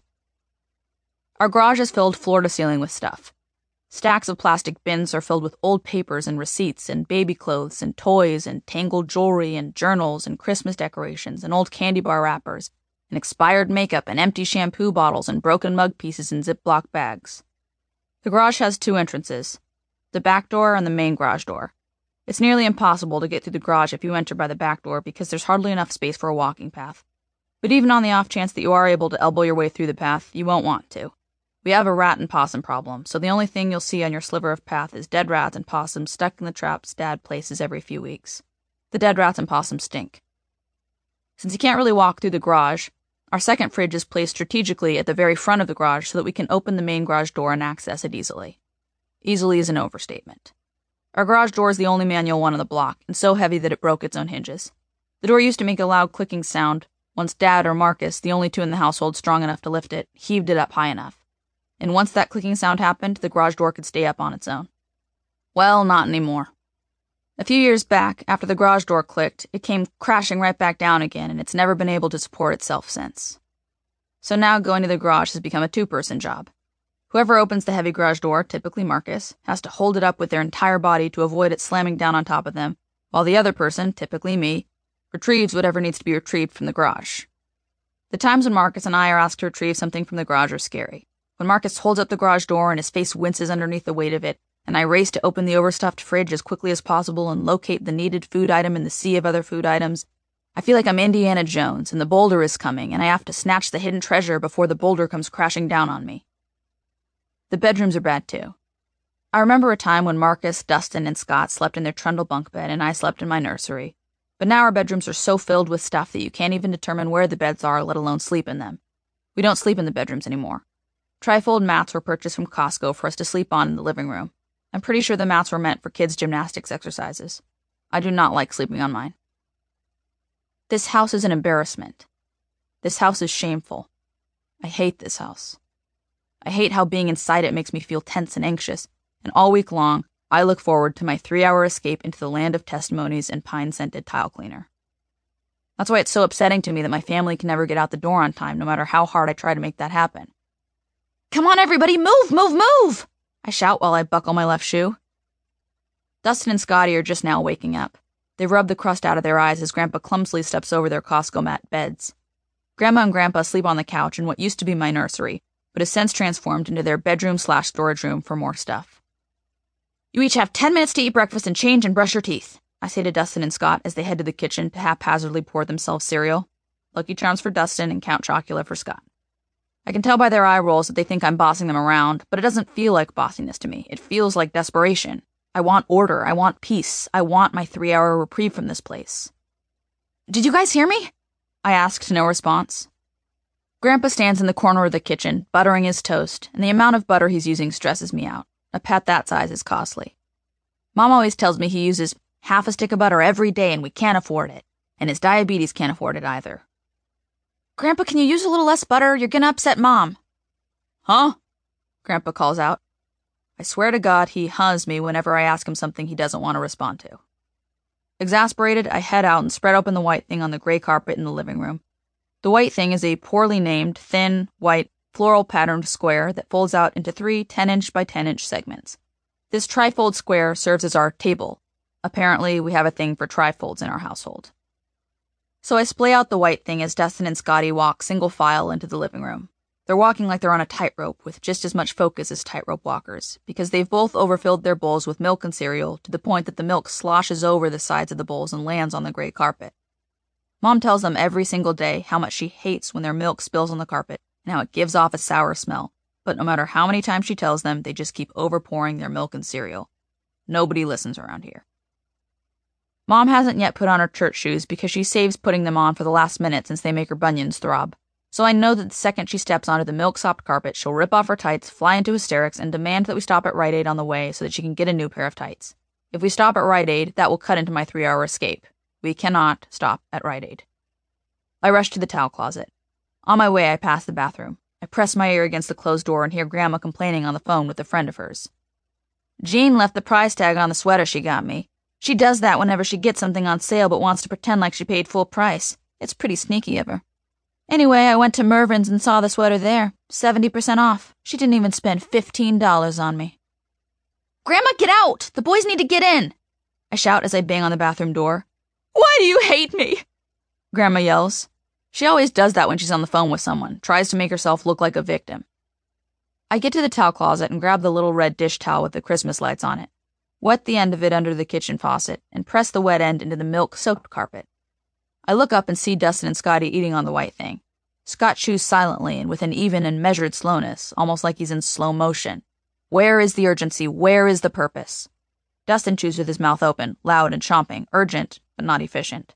Our garage is filled floor to ceiling with stuff. Stacks of plastic bins are filled with old papers and receipts and baby clothes and toys and tangled jewelry and journals and Christmas decorations and old candy bar wrappers and expired makeup and empty shampoo bottles and broken mug pieces in Ziploc bags. The garage has 2 entrances, the back door and the main garage door. It's nearly impossible to get through the garage if you enter by the back door because there's hardly enough space for a walking path. But even on the off chance that you are able to elbow your way through the path, you won't want to. We have a rat and possum problem, so the only thing you'll see on your sliver of path is dead rats and possums stuck in the traps Dad places every few weeks. The dead rats and possums stink. Since you can't really walk through the garage, our second fridge is placed strategically at the very front of the garage so that we can open the main garage door and access it easily. Easily is an overstatement. Our garage door is the only manual one on the block, and so heavy that it broke its own hinges. The door used to make a loud clicking sound once Dad or Marcus, the only 2 in the household strong enough to lift it, heaved it up high enough. And once that clicking sound happened, the garage door could stay up on its own. Well, not anymore. A few years back, after the garage door clicked, it came crashing right back down again, and it's never been able to support itself since. So now going to the garage has become a 2-person job. Whoever opens the heavy garage door, typically Marcus, has to hold it up with their entire body to avoid it slamming down on top of them, while the other person, typically me, retrieves whatever needs to be retrieved from the garage. The times when Marcus and I are asked to retrieve something from the garage are scary. When Marcus holds up the garage door and his face winces underneath the weight of it, and I race to open the overstuffed fridge as quickly as possible and locate the needed food item in the sea of other food items, I feel like I'm Indiana Jones and the boulder is coming and I have to snatch the hidden treasure before the boulder comes crashing down on me. The bedrooms are bad too. I remember a time when Marcus, Dustin, and Scott slept in their trundle bunk bed and I slept in my nursery. But now our bedrooms are so filled with stuff that you can't even determine where the beds are, let alone sleep in them. We don't sleep in the bedrooms anymore. Trifold mats were purchased from Costco for us to sleep on in the living room. I'm pretty sure the mats were meant for kids' gymnastics exercises. I do not like sleeping on mine. This house is an embarrassment. This house is shameful. I hate this house. I hate how being inside it makes me feel tense and anxious, and all week long, I look forward to my 3-hour escape into the land of testimonies and pine-scented tile cleaner. That's why it's so upsetting to me that my family can never get out the door on time, no matter how hard I try to make that happen. Come on, everybody, move, move, move! I shout while I buckle my left shoe. Dustin and Scotty are just now waking up. They rub the crust out of their eyes as Grandpa clumsily steps over their Costco mat beds. Grandma and Grandpa sleep on the couch in what used to be my nursery, but has since transformed into their bedroom/storage room for more stuff. You each have 10 minutes to eat breakfast and change and brush your teeth, I say to Dustin and Scott as they head to the kitchen to haphazardly pour themselves cereal. Lucky Charms for Dustin and Count Chocula for Scott. I can tell by their eye rolls that they think I'm bossing them around, but it doesn't feel like bossiness to me. It feels like desperation. I want order. I want peace. I want my 3-hour reprieve from this place. Did you guys hear me? I ask to no response. Grandpa stands in the corner of the kitchen, buttering his toast, and the amount of butter he's using stresses me out. A pat that size is costly. Mom always tells me he uses half a stick of butter every day and we can't afford it, and his diabetes can't afford it either. Grandpa, can you use a little less butter? You're gonna upset Mom. Huh? Grandpa calls out. I swear to God he huhs me whenever I ask him something he doesn't want to respond to. Exasperated, I head out and spread open the white thing on the gray carpet in the living room. The white thing is a poorly named, thin, white, floral-patterned square that folds out into 3 10-inch by 10-inch segments. This trifold square serves as our table. Apparently, we have a thing for trifolds in our household. So I splay out the white thing as Dustin and Scotty walk single file into the living room. They're walking like they're on a tightrope with just as much focus as tightrope walkers, because they've both overfilled their bowls with milk and cereal to the point that the milk sloshes over the sides of the bowls and lands on the gray carpet. Mom tells them every single day how much she hates when their milk spills on the carpet and how it gives off a sour smell, but no matter how many times she tells them, they just keep overpouring their milk and cereal. Nobody listens around here. Mom hasn't yet put on her church shoes because she saves putting them on for the last minute since they make her bunions throb. So I know that the second she steps onto the milk-sopped carpet, she'll rip off her tights, fly into hysterics, and demand that we stop at Rite Aid on the way so that she can get a new pair of tights. If we stop at Rite Aid, that will cut into my 3-hour escape. We cannot stop at Rite Aid. I rush to the towel closet. On my way, I pass the bathroom. I press my ear against the closed door and hear Grandma complaining on the phone with a friend of hers. Jean left the price tag on the sweater she got me. She does that whenever she gets something on sale but wants to pretend like she paid full price. It's pretty sneaky of her. Anyway, I went to Mervyn's and saw the sweater there. 70% off. She didn't even spend $15 on me. Grandma, get out! The boys need to get in! I shout as I bang on the bathroom door. Why do you hate me? Grandma yells. She always does that when she's on the phone with someone, tries to make herself look like a victim. I get to the towel closet and grab the little red dish towel with the Christmas lights on it, wet the end of it under the kitchen faucet, and press the wet end into the milk-soaked carpet. I look up and see Dustin and Scotty eating on the white thing. Scott chews silently and with an even and measured slowness, almost like he's in slow motion. Where is the urgency? Where is the purpose? Dustin chews with his mouth open, loud and chomping, urgent, but not efficient.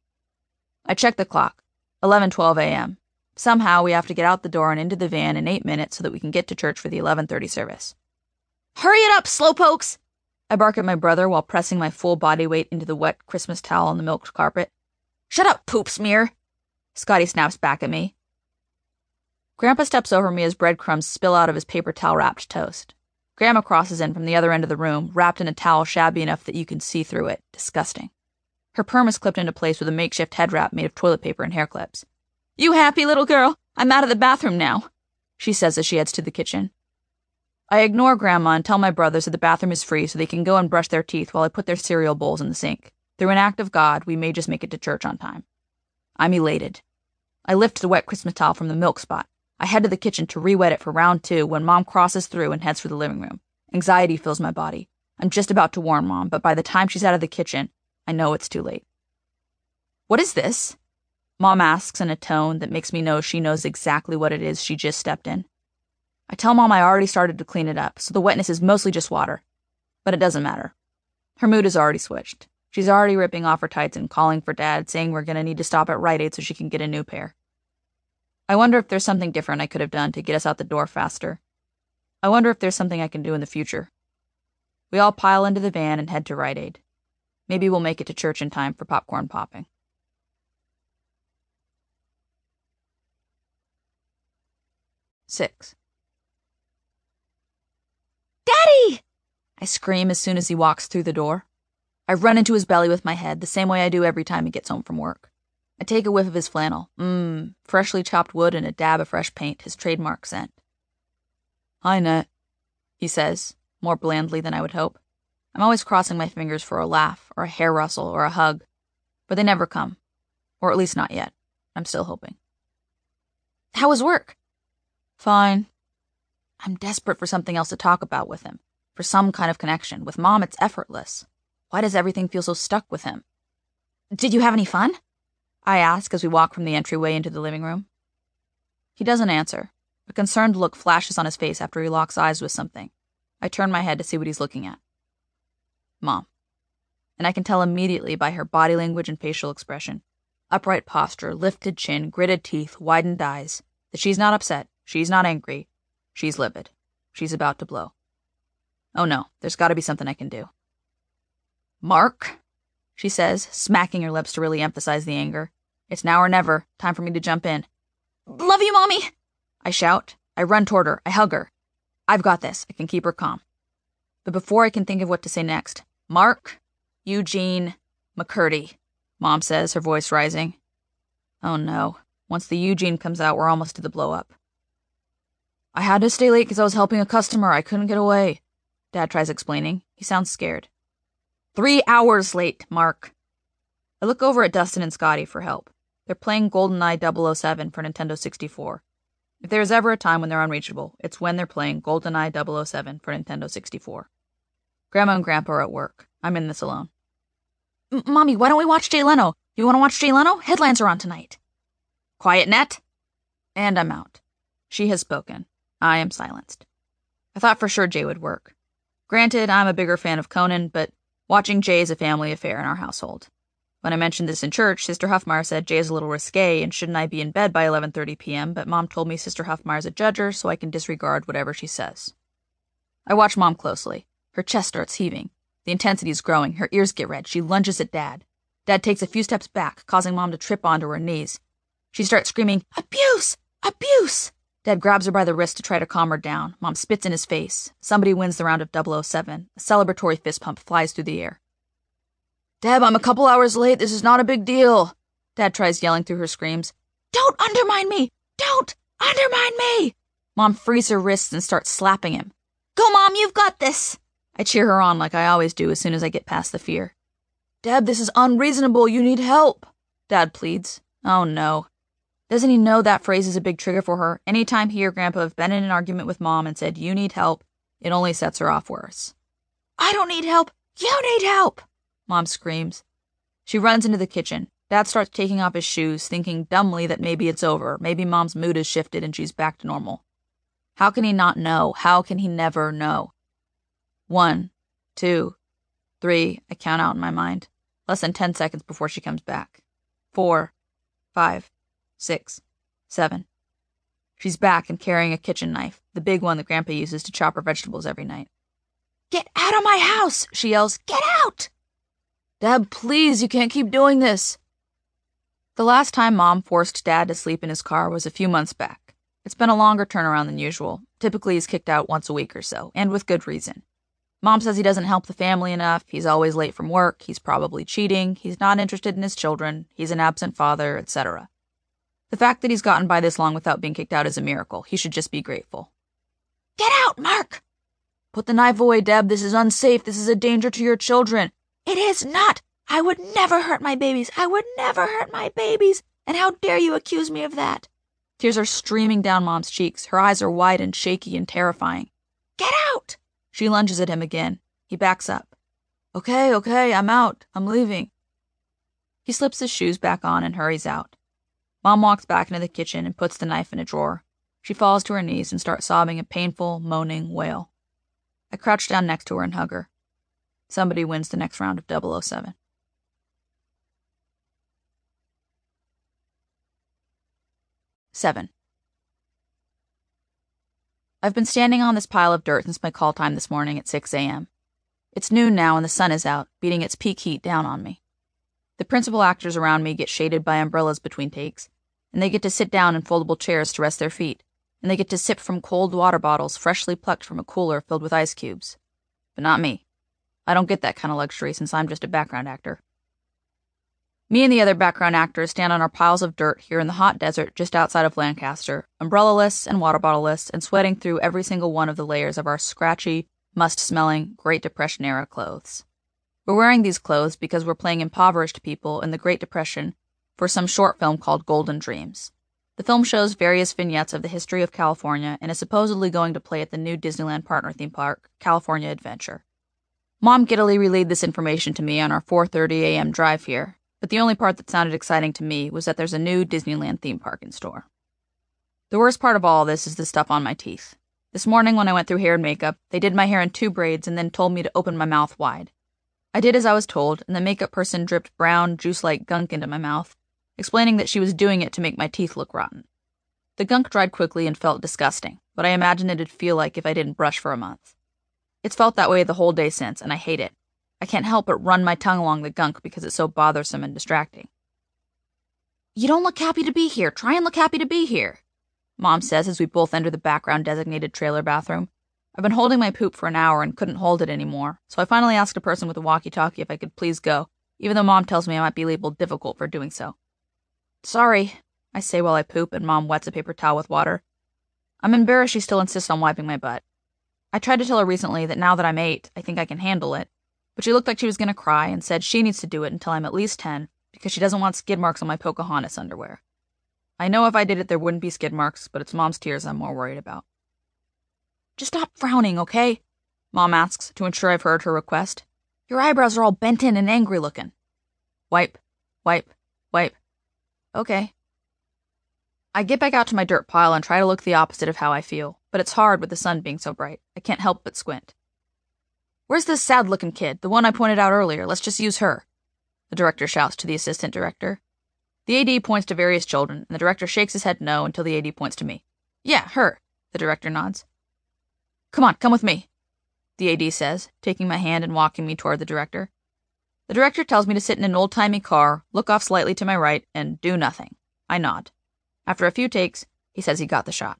I check the clock. 11:12 a.m. Somehow we have to get out the door and into the van in 8 minutes so that we can get to church for the 11:30 service. Hurry it up, slowpokes! I bark at my brother while pressing my full body weight into the wet Christmas towel on the milk carpet. Shut up, poop smear! Scotty snaps back at me. Grandpa steps over me as breadcrumbs spill out of his paper towel-wrapped toast. Grandma crosses in from the other end of the room, wrapped in a towel shabby enough that you can see through it. Disgusting. Her perm is clipped into place with a makeshift head wrap made of toilet paper and hair clips. You happy, little girl? I'm out of the bathroom now, she says as she heads to the kitchen. I ignore Grandma and tell my brothers that the bathroom is free so they can go and brush their teeth while I put their cereal bowls in the sink. Through an act of God, we may just make it to church on time. I'm elated. I lift the wet Christmas towel from the milk spot. I head to the kitchen to re-wet it for round 2 when Mom crosses through and heads for the living room. Anxiety fills my body. I'm just about to warn Mom, but by the time she's out of the kitchen, I know it's too late. What is this? Mom asks in a tone that makes me know she knows exactly what it is she just stepped in. I tell Mom I already started to clean it up, so the wetness is mostly just water. But it doesn't matter. Her mood has already switched. She's already ripping off her tights and calling for Dad, saying we're going to need to stop at Rite Aid so she can get a new pair. I wonder if there's something different I could have done to get us out the door faster. I wonder if there's something I can do in the future. We all pile into the van and head to Rite Aid. Maybe we'll make it to church in time for popcorn popping. 6. Daddy! I scream as soon as he walks through the door. I run into his belly with my head, the same way I do every time he gets home from work. I take a whiff of his flannel. Freshly chopped wood and a dab of fresh paint, his trademark scent. "Hi, Nat," he says, more blandly than I would hope. I'm always crossing my fingers for a laugh, or a hair rustle, or a hug. But they never come. Or at least not yet. I'm still hoping. "How was work?" "Fine." I'm desperate for something else to talk about with him. For some kind of connection. With Mom, it's effortless. Why does everything feel so stuck with him? "Did you have any fun?" I ask as we walk from the entryway into the living room. He doesn't answer. A concerned look flashes on his face after he locks eyes with something. I turn my head to see what he's looking at. Mom. And I can tell immediately by her body language and facial expression, upright posture, lifted chin, gritted teeth, widened eyes, that she's not upset, she's not angry, she's livid. She's about to blow. Oh no, there's gotta be something I can do. "Mark," she says, smacking her lips to really emphasize the anger. It's now or never. Time for me to jump in. "Love you, Mommy!" I shout. I run toward her. I hug her. I've got this. I can keep her calm. But before I can think of what to say next, "Mark Eugene McCurdy," Mom says, her voice rising. Oh no. Once the Eugene comes out, we're almost to the blow-up. "I had to stay late because I was helping a customer. I couldn't get away," Dad tries explaining. He sounds scared. 3 hours late, Mark. I look over at Dustin and Scotty for help. They're playing GoldenEye 007 for Nintendo 64. If there's ever a time when they're unreachable, it's when they're playing GoldenEye 007 for Nintendo 64. Grandma and Grandpa are at work. I'm in this alone. "Mommy, why don't we watch Jay Leno? You want to watch Jay Leno? Headlines are on tonight." "Quiet, Nat." And I'm out. She has spoken. I am silenced. I thought for sure Jay would work. Granted, I'm a bigger fan of Conan, but watching Jay is a family affair in our household. When I mentioned this in church, Sister Huffmeyer said Jay is a little risque and shouldn't I be in bed by 11:30 p.m., but Mom told me Sister Huffmeyer's a judger, so I can disregard whatever she says. I watch Mom closely. Her chest starts heaving. The intensity is growing. Her ears get red. She lunges at Dad. Dad takes a few steps back, causing Mom to trip onto her knees. She starts screaming, "Abuse! Abuse!" Dad grabs her by the wrist to try to calm her down. Mom spits in his face. Somebody wins the round of 007. A celebratory fist pump flies through the air. "Deb, I'm a couple hours late. This is not a big deal." Dad tries yelling through her screams. "Don't undermine me! Don't undermine me!" Mom frees her wrists and starts slapping him. "Go, Mom, you've got this!" I cheer her on like I always do as soon as I get past the fear. "Deb, this is unreasonable. You need help," Dad pleads. Oh no. Doesn't he know that phrase is a big trigger for her? Anytime he or Grandpa have been in an argument with Mom and said, "You need help," it only sets her off worse. "I don't need help. You need help," Mom screams. She runs into the kitchen. Dad starts taking off his shoes, thinking dumbly that maybe it's over. Maybe Mom's mood has shifted and she's back to normal. How can he not know? How can he never know? 1, 2, 3, I count out in my mind. Less than 10 seconds before she comes back. 4, 5, 6, 7. She's back and carrying a kitchen knife, the big one that Grandpa uses to chop her vegetables every night. "Get out of my house!" she yells. "Get out!" "Dad, please, you can't keep doing this." The last time Mom forced Dad to sleep in his car was a few months back. It's been a longer turnaround than usual. Typically, he's kicked out once a week or so, and with good reason. Mom says he doesn't help the family enough, he's always late from work, he's probably cheating, he's not interested in his children, he's an absent father, etc. The fact that he's gotten by this long without being kicked out is a miracle. He should just be grateful. "Get out, Mark!" "Put the knife away, Deb. This is unsafe. This is a danger to your children." "It is not. I would never hurt my babies. I would never hurt my babies. And how dare you accuse me of that?" Tears are streaming down Mom's cheeks. Her eyes are wide and shaky and terrifying. "Get out!" She lunges at him again. He backs up. Okay, I'm out. I'm leaving." He slips his shoes back on and hurries out. Mom walks back into the kitchen and puts the knife in a drawer. She falls to her knees and starts sobbing a painful, moaning wail. I crouch down next to her and hug her. Somebody wins the next round of 007. 7. I've been standing on this pile of dirt since my call time this morning at 6 a.m. It's noon now and the sun is out, beating its peak heat down on me. The principal actors around me get shaded by umbrellas between takes, and they get to sit down in foldable chairs to rest their feet, and they get to sip from cold water bottles freshly plucked from a cooler filled with ice cubes. But not me. I don't get that kind of luxury since I'm just a background actor. Me and the other background actors stand on our piles of dirt here in the hot desert just outside of Lancaster, umbrella-less and water bottle-less, and sweating through every single one of the layers of our scratchy, must-smelling Great Depression-era clothes. We're wearing these clothes because we're playing impoverished people in the Great Depression for some short film called Golden Dreams. The film shows various vignettes of the history of California and is supposedly going to play at the new Disneyland partner theme park, California Adventure. Mom giddily relayed this information to me on our 4:30 a.m. drive here, but the only part that sounded exciting to me was that there's a new Disneyland theme park in store. The worst part of all this is the stuff on my teeth. This morning when I went through hair and makeup, they did my hair in 2 braids and then told me to open my mouth wide. I did as I was told, and the makeup person dripped brown, juice-like gunk into my mouth, explaining that she was doing it to make my teeth look rotten. The gunk dried quickly and felt disgusting, but I imagine it'd feel like if I didn't brush for a month. It's felt that way the whole day since, and I hate it. I can't help but run my tongue along the gunk because it's so bothersome and distracting. "You don't look happy to be here. Try and look happy to be here," Mom says as we both enter the background-designated trailer bathroom. I've been holding my poop for an hour and couldn't hold it anymore, so I finally asked a person with a walkie-talkie if I could please go, even though Mom tells me I might be labeled difficult for doing so. "Sorry," I say while I poop and Mom wets a paper towel with water. I'm embarrassed she still insists on wiping my butt. I tried to tell her recently that now that I'm 8, I think I can handle it, but she looked like she was going to cry and said she needs to do it until I'm at least 10 because she doesn't want skid marks on my Pocahontas underwear. I know if I did it there wouldn't be skid marks, but it's Mom's tears I'm more worried about. "Just stop frowning, okay?" Mom asks to ensure I've heard her request. "Your eyebrows are all bent in and angry looking." Wipe, wipe, wipe. Okay. I get back out to my dirt pile and try to look the opposite of how I feel, but it's hard with the sun being so bright. I can't help but squint. "Where's this sad-looking kid, the one I pointed out earlier? Let's just use her," the director shouts to the assistant director. The AD points to various children, and the director shakes his head no until the AD points to me. "Yeah, her," the director nods. "Come on, come with me," the AD says, taking my hand and walking me toward the director. The director tells me to sit in an old-timey car, look off slightly to my right, and do nothing. I nod. After a few takes, he says he got the shot.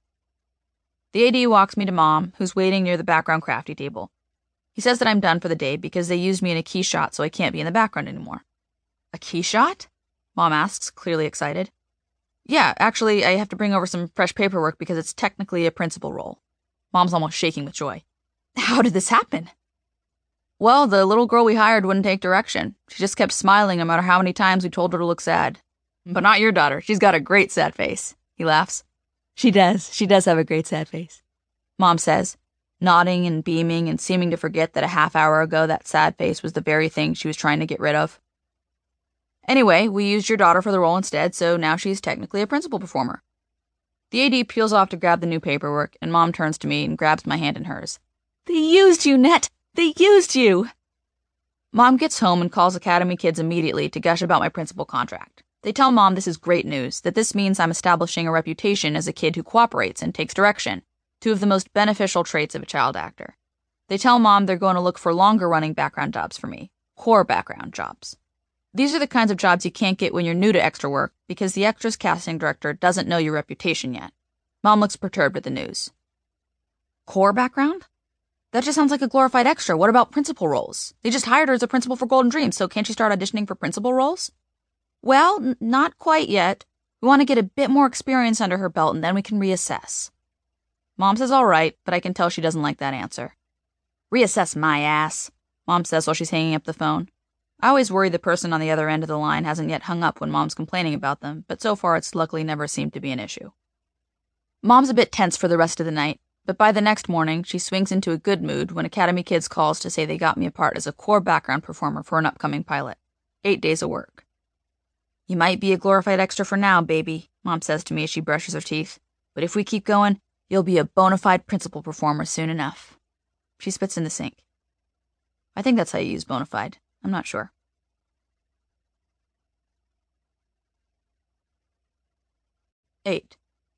The AD walks me to Mom, who's waiting near the background crafty table. He says that I'm done for the day because they used me in a key shot so I can't be in the background anymore. "A key shot?" Mom asks, clearly excited. "Yeah, actually, I have to bring over some fresh paperwork because it's technically a principal role." Mom's almost shaking with joy. "How did this happen?" "Well, the little girl we hired wouldn't take direction. She just kept smiling no matter how many times we told her to look sad. But not your daughter. She's got a great sad face," he laughs. She does have a great sad face," Mom says, nodding and beaming and seeming to forget that a half hour ago that sad face was the very thing she was trying to get rid of. "Anyway, we used your daughter for the role instead, so now she's technically a principal performer." The AD peels off to grab the new paperwork, and Mom turns to me and grabs my hand in hers. "They used you, Net! They used you!" Mom gets home and calls Academy kids immediately to gush about my principal contract. They tell Mom this is great news, that this means I'm establishing a reputation as a kid who cooperates and takes direction, 2 of the most beneficial traits of a child actor. They tell Mom they're going to look for longer-running background jobs for me, core background jobs. These are the kinds of jobs you can't get when you're new to extra work because the extras casting director doesn't know your reputation yet. Mom looks perturbed at the news. "Core background? That just sounds like a glorified extra. What about principal roles? They just hired her as a principal for Golden Dreams, so can't she start auditioning for principal roles?" "Well, not quite yet. We want to get a bit more experience under her belt and then we can reassess." Mom says all right, but I can tell she doesn't like that answer. "Reassess my ass," Mom says while she's hanging up the phone. I always worry the person on the other end of the line hasn't yet hung up when Mom's complaining about them, but so far it's luckily never seemed to be an issue. Mom's a bit tense for the rest of the night, but by the next morning, she swings into a good mood when Academy Kids calls to say they got me a part as a core background performer for an upcoming pilot. 8 days of work. "You might be a glorified extra for now, baby," Mom says to me as she brushes her teeth, "but if we keep going, you'll be a bona fide principal performer soon enough." She spits in the sink. I think that's how you use bona fide. I'm not sure. 8.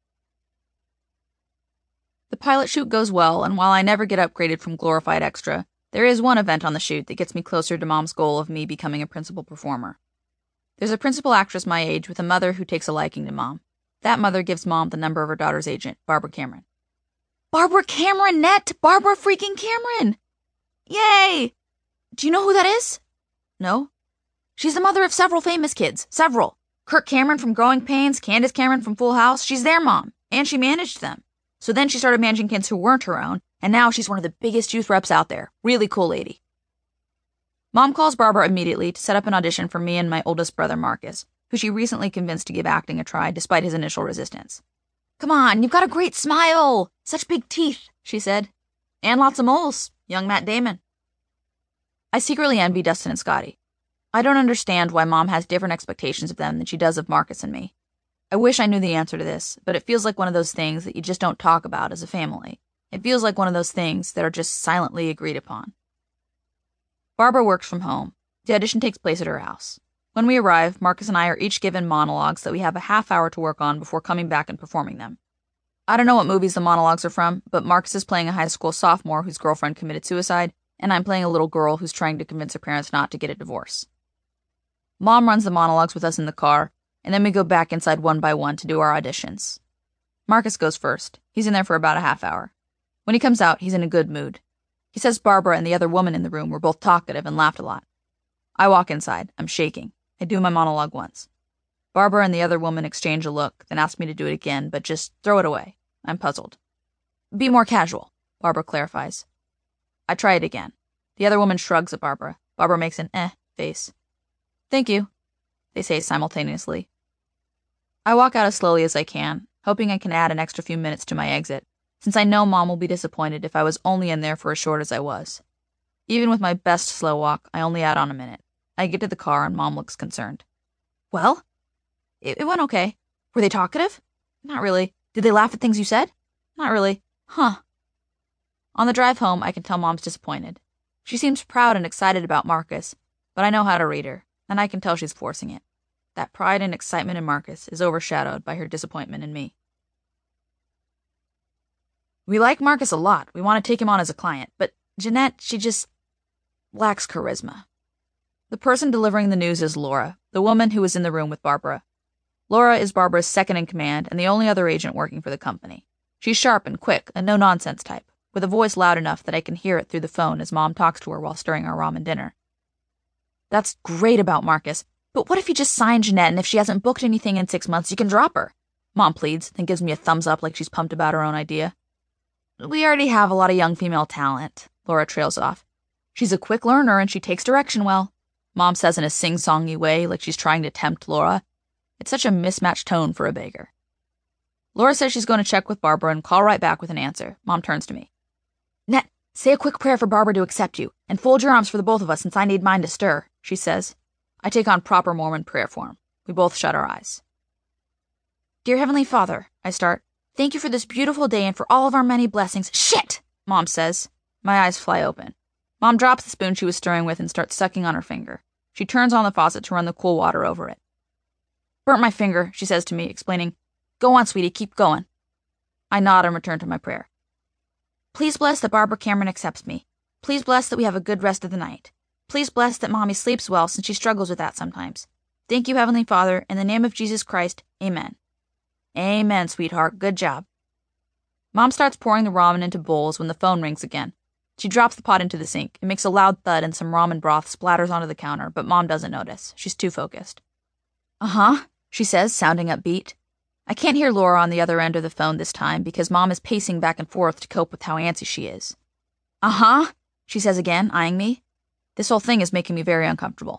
The pilot shoot goes well, and while I never get upgraded from glorified extra, there is one event on the shoot that gets me closer to Mom's goal of me becoming a principal performer. There's a principal actress my age with a mother who takes a liking to Mom. That mother gives Mom the number of her daughter's agent, Barbara Cameron. "Barbara Cameron, Net! Barbara freaking Cameron!" Yay! Do you know who that is? No. She's the mother of several famous kids. Several. Kirk Cameron from Growing Pains, Candace Cameron from Full House. She's their mom, and she managed them. So then she started managing kids who weren't her own, and now she's one of the biggest youth reps out there. Really cool lady. Mom calls Barbara immediately to set up an audition for me and my oldest brother Marcus, who she recently convinced to give acting a try despite his initial resistance. Come on, you've got a great smile. Such big teeth, she said. And lots of moles. Young Matt Damon. I secretly envy Dustin and Scotty. I don't understand why Mom has different expectations of them than she does of Marcus and me. I wish I knew the answer to this, but it feels like one of those things that you just don't talk about as a family. It feels like one of those things that are just silently agreed upon. Barbara works from home. The audition takes place at her house. When we arrive, Marcus and I are each given monologues that we have a half hour to work on before coming back and performing them. I don't know what movies the monologues are from, but Marcus is playing a high school sophomore whose girlfriend committed suicide, and I'm playing a little girl who's trying to convince her parents not to get a divorce. Mom runs the monologues with us in the car, and then we go back inside one by one to do our auditions. Marcus goes first. He's in there for about a half hour. When he comes out, he's in a good mood. He says Barbara and the other woman in the room were both talkative and laughed a lot. I walk inside. I'm shaking. I do my monologue once. Barbara and the other woman exchange a look, then ask me to do it again, but just throw it away. I'm puzzled. Be more casual, Barbara clarifies. I try it again. The other woman shrugs at Barbara. Barbara makes an face. Thank you, they say simultaneously. I walk out as slowly as I can, hoping I can add an extra few minutes to my exit, since I know Mom will be disappointed if I was only in there for as short as I was. Even with my best slow walk, I only add on a minute. I get to the car and Mom looks concerned. Well? It went okay. Were they talkative? Not really. Did they laugh at things you said? Not really. Huh. On the drive home, I can tell Mom's disappointed. She seems proud and excited about Marcus, but I know how to read her, and I can tell she's forcing it. That pride and excitement in Marcus is overshadowed by her disappointment in me. We like Marcus a lot. We want to take him on as a client, but Jeanette, she just lacks charisma. The person delivering the news is Laura, the woman who was in the room with Barbara. Laura is Barbara's second in command and the only other agent working for the company. She's sharp and quick, a no-nonsense type, with a voice loud enough that I can hear it through the phone as Mom talks to her while stirring our ramen dinner. That's great about Marcus, but what if you just sign Jeanette and if she hasn't booked anything in 6 months, you can drop her? Mom pleads, then gives me a thumbs up like she's pumped about her own idea. We already have a lot of young female talent, Laura trails off. She's a quick learner and she takes direction well, Mom says in a sing-songy way like she's trying to tempt Laura. It's such a mismatched tone for a beggar. Laura says she's going to check with Barbara and call right back with an answer. Mom turns to me. Net, say a quick prayer for Barbara to accept you, and fold your arms for the both of us since I need mine to stir, she says. I take on proper Mormon prayer form. We both shut our eyes. Dear Heavenly Father, I start. Thank you for this beautiful day and for all of our many blessings. Shit, Mom says. My eyes fly open. Mom drops the spoon she was stirring with and starts sucking on her finger. She turns on the faucet to run the cool water over it. Burnt my finger, she says to me, explaining, Go on, sweetie, keep going. I nod and return to my prayer. Please bless that Barbara Cameron accepts me. Please bless that we have a good rest of the night. Please bless that Mommy sleeps well since she struggles with that sometimes. Thank you, Heavenly Father, in the name of Jesus Christ, amen. Amen, sweetheart, good job. Mom starts pouring the ramen into bowls when the phone rings again. She drops the pot into the sink. It makes a loud thud and some ramen broth splatters onto the counter, but Mom doesn't notice. She's too focused. Uh-huh, she says, sounding upbeat. I can't hear Laura on the other end of the phone this time because Mom is pacing back and forth to cope with how antsy she is. Uh-huh, she says again, eyeing me. This whole thing is making me very uncomfortable.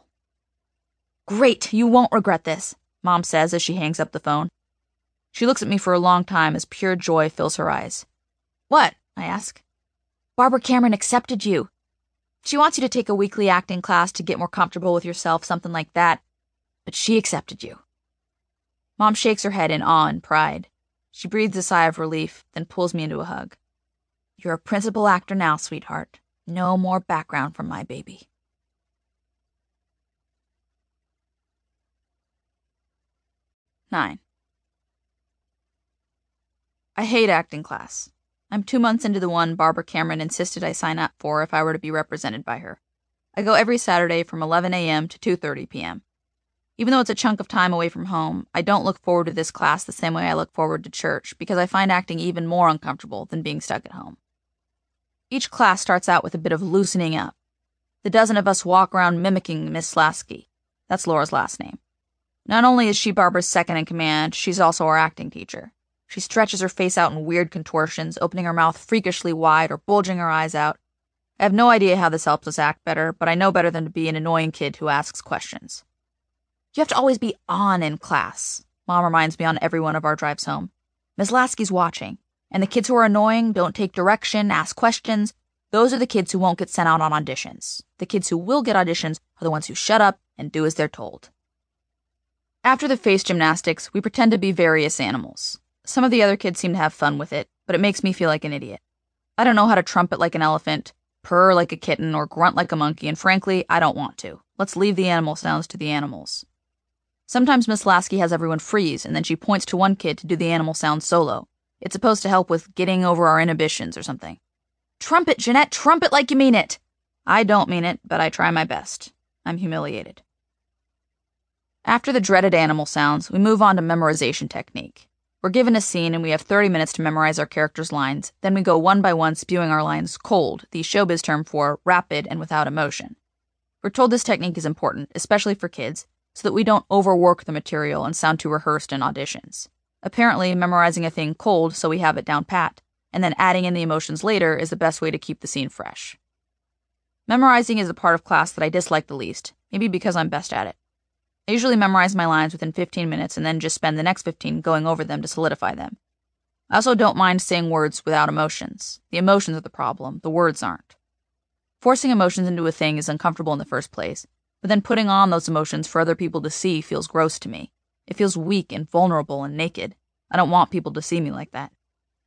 Great, you won't regret this, Mom says as she hangs up the phone. She looks at me for a long time as pure joy fills her eyes. What? I ask. Barbara Cameron accepted you. She wants you to take a weekly acting class to get more comfortable with yourself, something like that. But she accepted you. Mom shakes her head in awe and pride. She breathes a sigh of relief, then pulls me into a hug. You're a principal actor now, sweetheart. No more background from my baby. Nine. I hate acting class. I'm 2 months into the one Barbara Cameron insisted I sign up for if I were to be represented by her. I go every Saturday from 11 a.m. to 2:30 p.m. Even though it's a chunk of time away from home, I don't look forward to this class the same way I look forward to church because I find acting even more uncomfortable than being stuck at home. Each class starts out with a bit of loosening up. The dozen of us walk around mimicking Miss Lasky. That's Laura's last name. Not only is she Barbara's second in command, she's also our acting teacher. She stretches her face out in weird contortions, opening her mouth freakishly wide or bulging her eyes out. I have no idea how this helps us act better, but I know better than to be an annoying kid who asks questions. You have to always be on in class, Mom reminds me on every one of our drives home. Miss Lasky's watching, and the kids who are annoying, don't take direction, ask questions, those are the kids who won't get sent out on auditions. The kids who will get auditions are the ones who shut up and do as they're told. After the face gymnastics, we pretend to be various animals. Some of the other kids seem to have fun with it, but it makes me feel like an idiot. I don't know how to trumpet like an elephant, purr like a kitten, or grunt like a monkey, and frankly, I don't want to. Let's leave the animal sounds to the animals. Sometimes Miss Lasky has everyone freeze, and then she points to one kid to do the animal sound solo. It's supposed to help with getting over our inhibitions or something. Trumpet, Jeanette, trumpet like you mean it! I don't mean it, but I try my best. I'm humiliated. After the dreaded animal sounds, we move on to memorization technique. We're given a scene and we have 30 minutes to memorize our characters' lines, then we go one by one spewing our lines cold, the showbiz term for rapid and without emotion. We're told this technique is important, especially for kids, so that we don't overwork the material and sound too rehearsed in auditions. Apparently, memorizing a thing cold so we have it down pat, and then adding in the emotions later is the best way to keep the scene fresh. Memorizing is the part of class that I dislike the least, maybe because I'm best at it. I usually memorize my lines within 15 minutes and then just spend the next 15 going over them to solidify them. I also don't mind saying words without emotions. The emotions are the problem, the words aren't. Forcing emotions into a thing is uncomfortable in the first place, but then putting on those emotions for other people to see feels gross to me. It feels weak and vulnerable and naked. I don't want people to see me like that.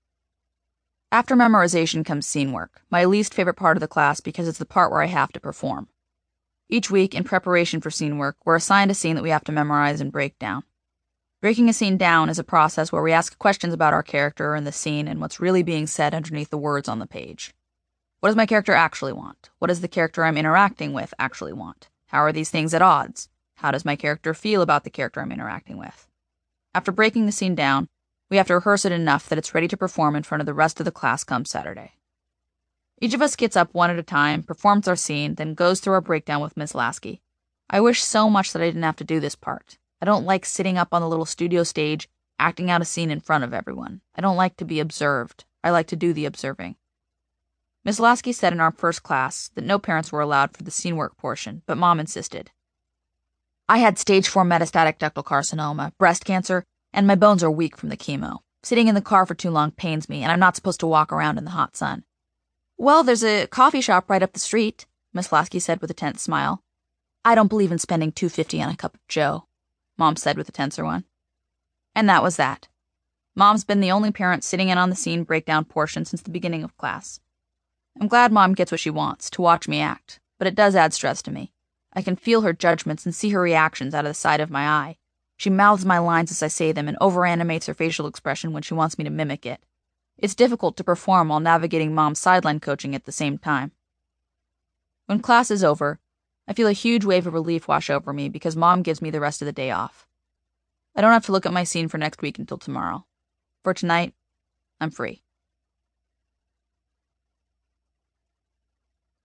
After memorization comes scene work, my least favorite part of the class because it's the part where I have to perform. Each week, in preparation for scene work, we're assigned a scene that we have to memorize and break down. Breaking a scene down is a process where we ask questions about our character and the scene and what's really being said underneath the words on the page. What does my character actually want? What does the character I'm interacting with actually want? How are these things at odds? How does my character feel about the character I'm interacting with? After breaking the scene down, we have to rehearse it enough that it's ready to perform in front of the rest of the class come Saturday. Each of us gets up one at a time, performs our scene, then goes through our breakdown with Miss Lasky. I wish so much that I didn't have to do this part. I don't like sitting up on the little studio stage, acting out a scene in front of everyone. I don't like to be observed. I like to do the observing. Miss Lasky said in our first class that no parents were allowed for the scene work portion, but Mom insisted. I had stage 4 metastatic ductal carcinoma, breast cancer, and my bones are weak from the chemo. Sitting in the car for too long pains me, and I'm not supposed to walk around in the hot sun. Well, there's a coffee shop right up the street, Miss Lasky said with a tense smile. I don't believe in spending $2.50 on a cup of joe, Mom said with a tenser one. And that was that. Mom's been the only parent sitting in on the scene breakdown portion since the beginning of class. I'm glad Mom gets what she wants, to watch me act, but it does add stress to me. I can feel her judgments and see her reactions out of the side of my eye. She mouths my lines as I say them and overanimates her facial expression when she wants me to mimic it. It's difficult to perform while navigating Mom's sideline coaching at the same time. When class is over, I feel a huge wave of relief wash over me because Mom gives me the rest of the day off. I don't have to look at my scene for next week until tomorrow. For tonight, I'm free.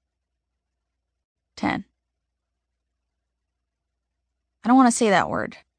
10. I don't want to say that word.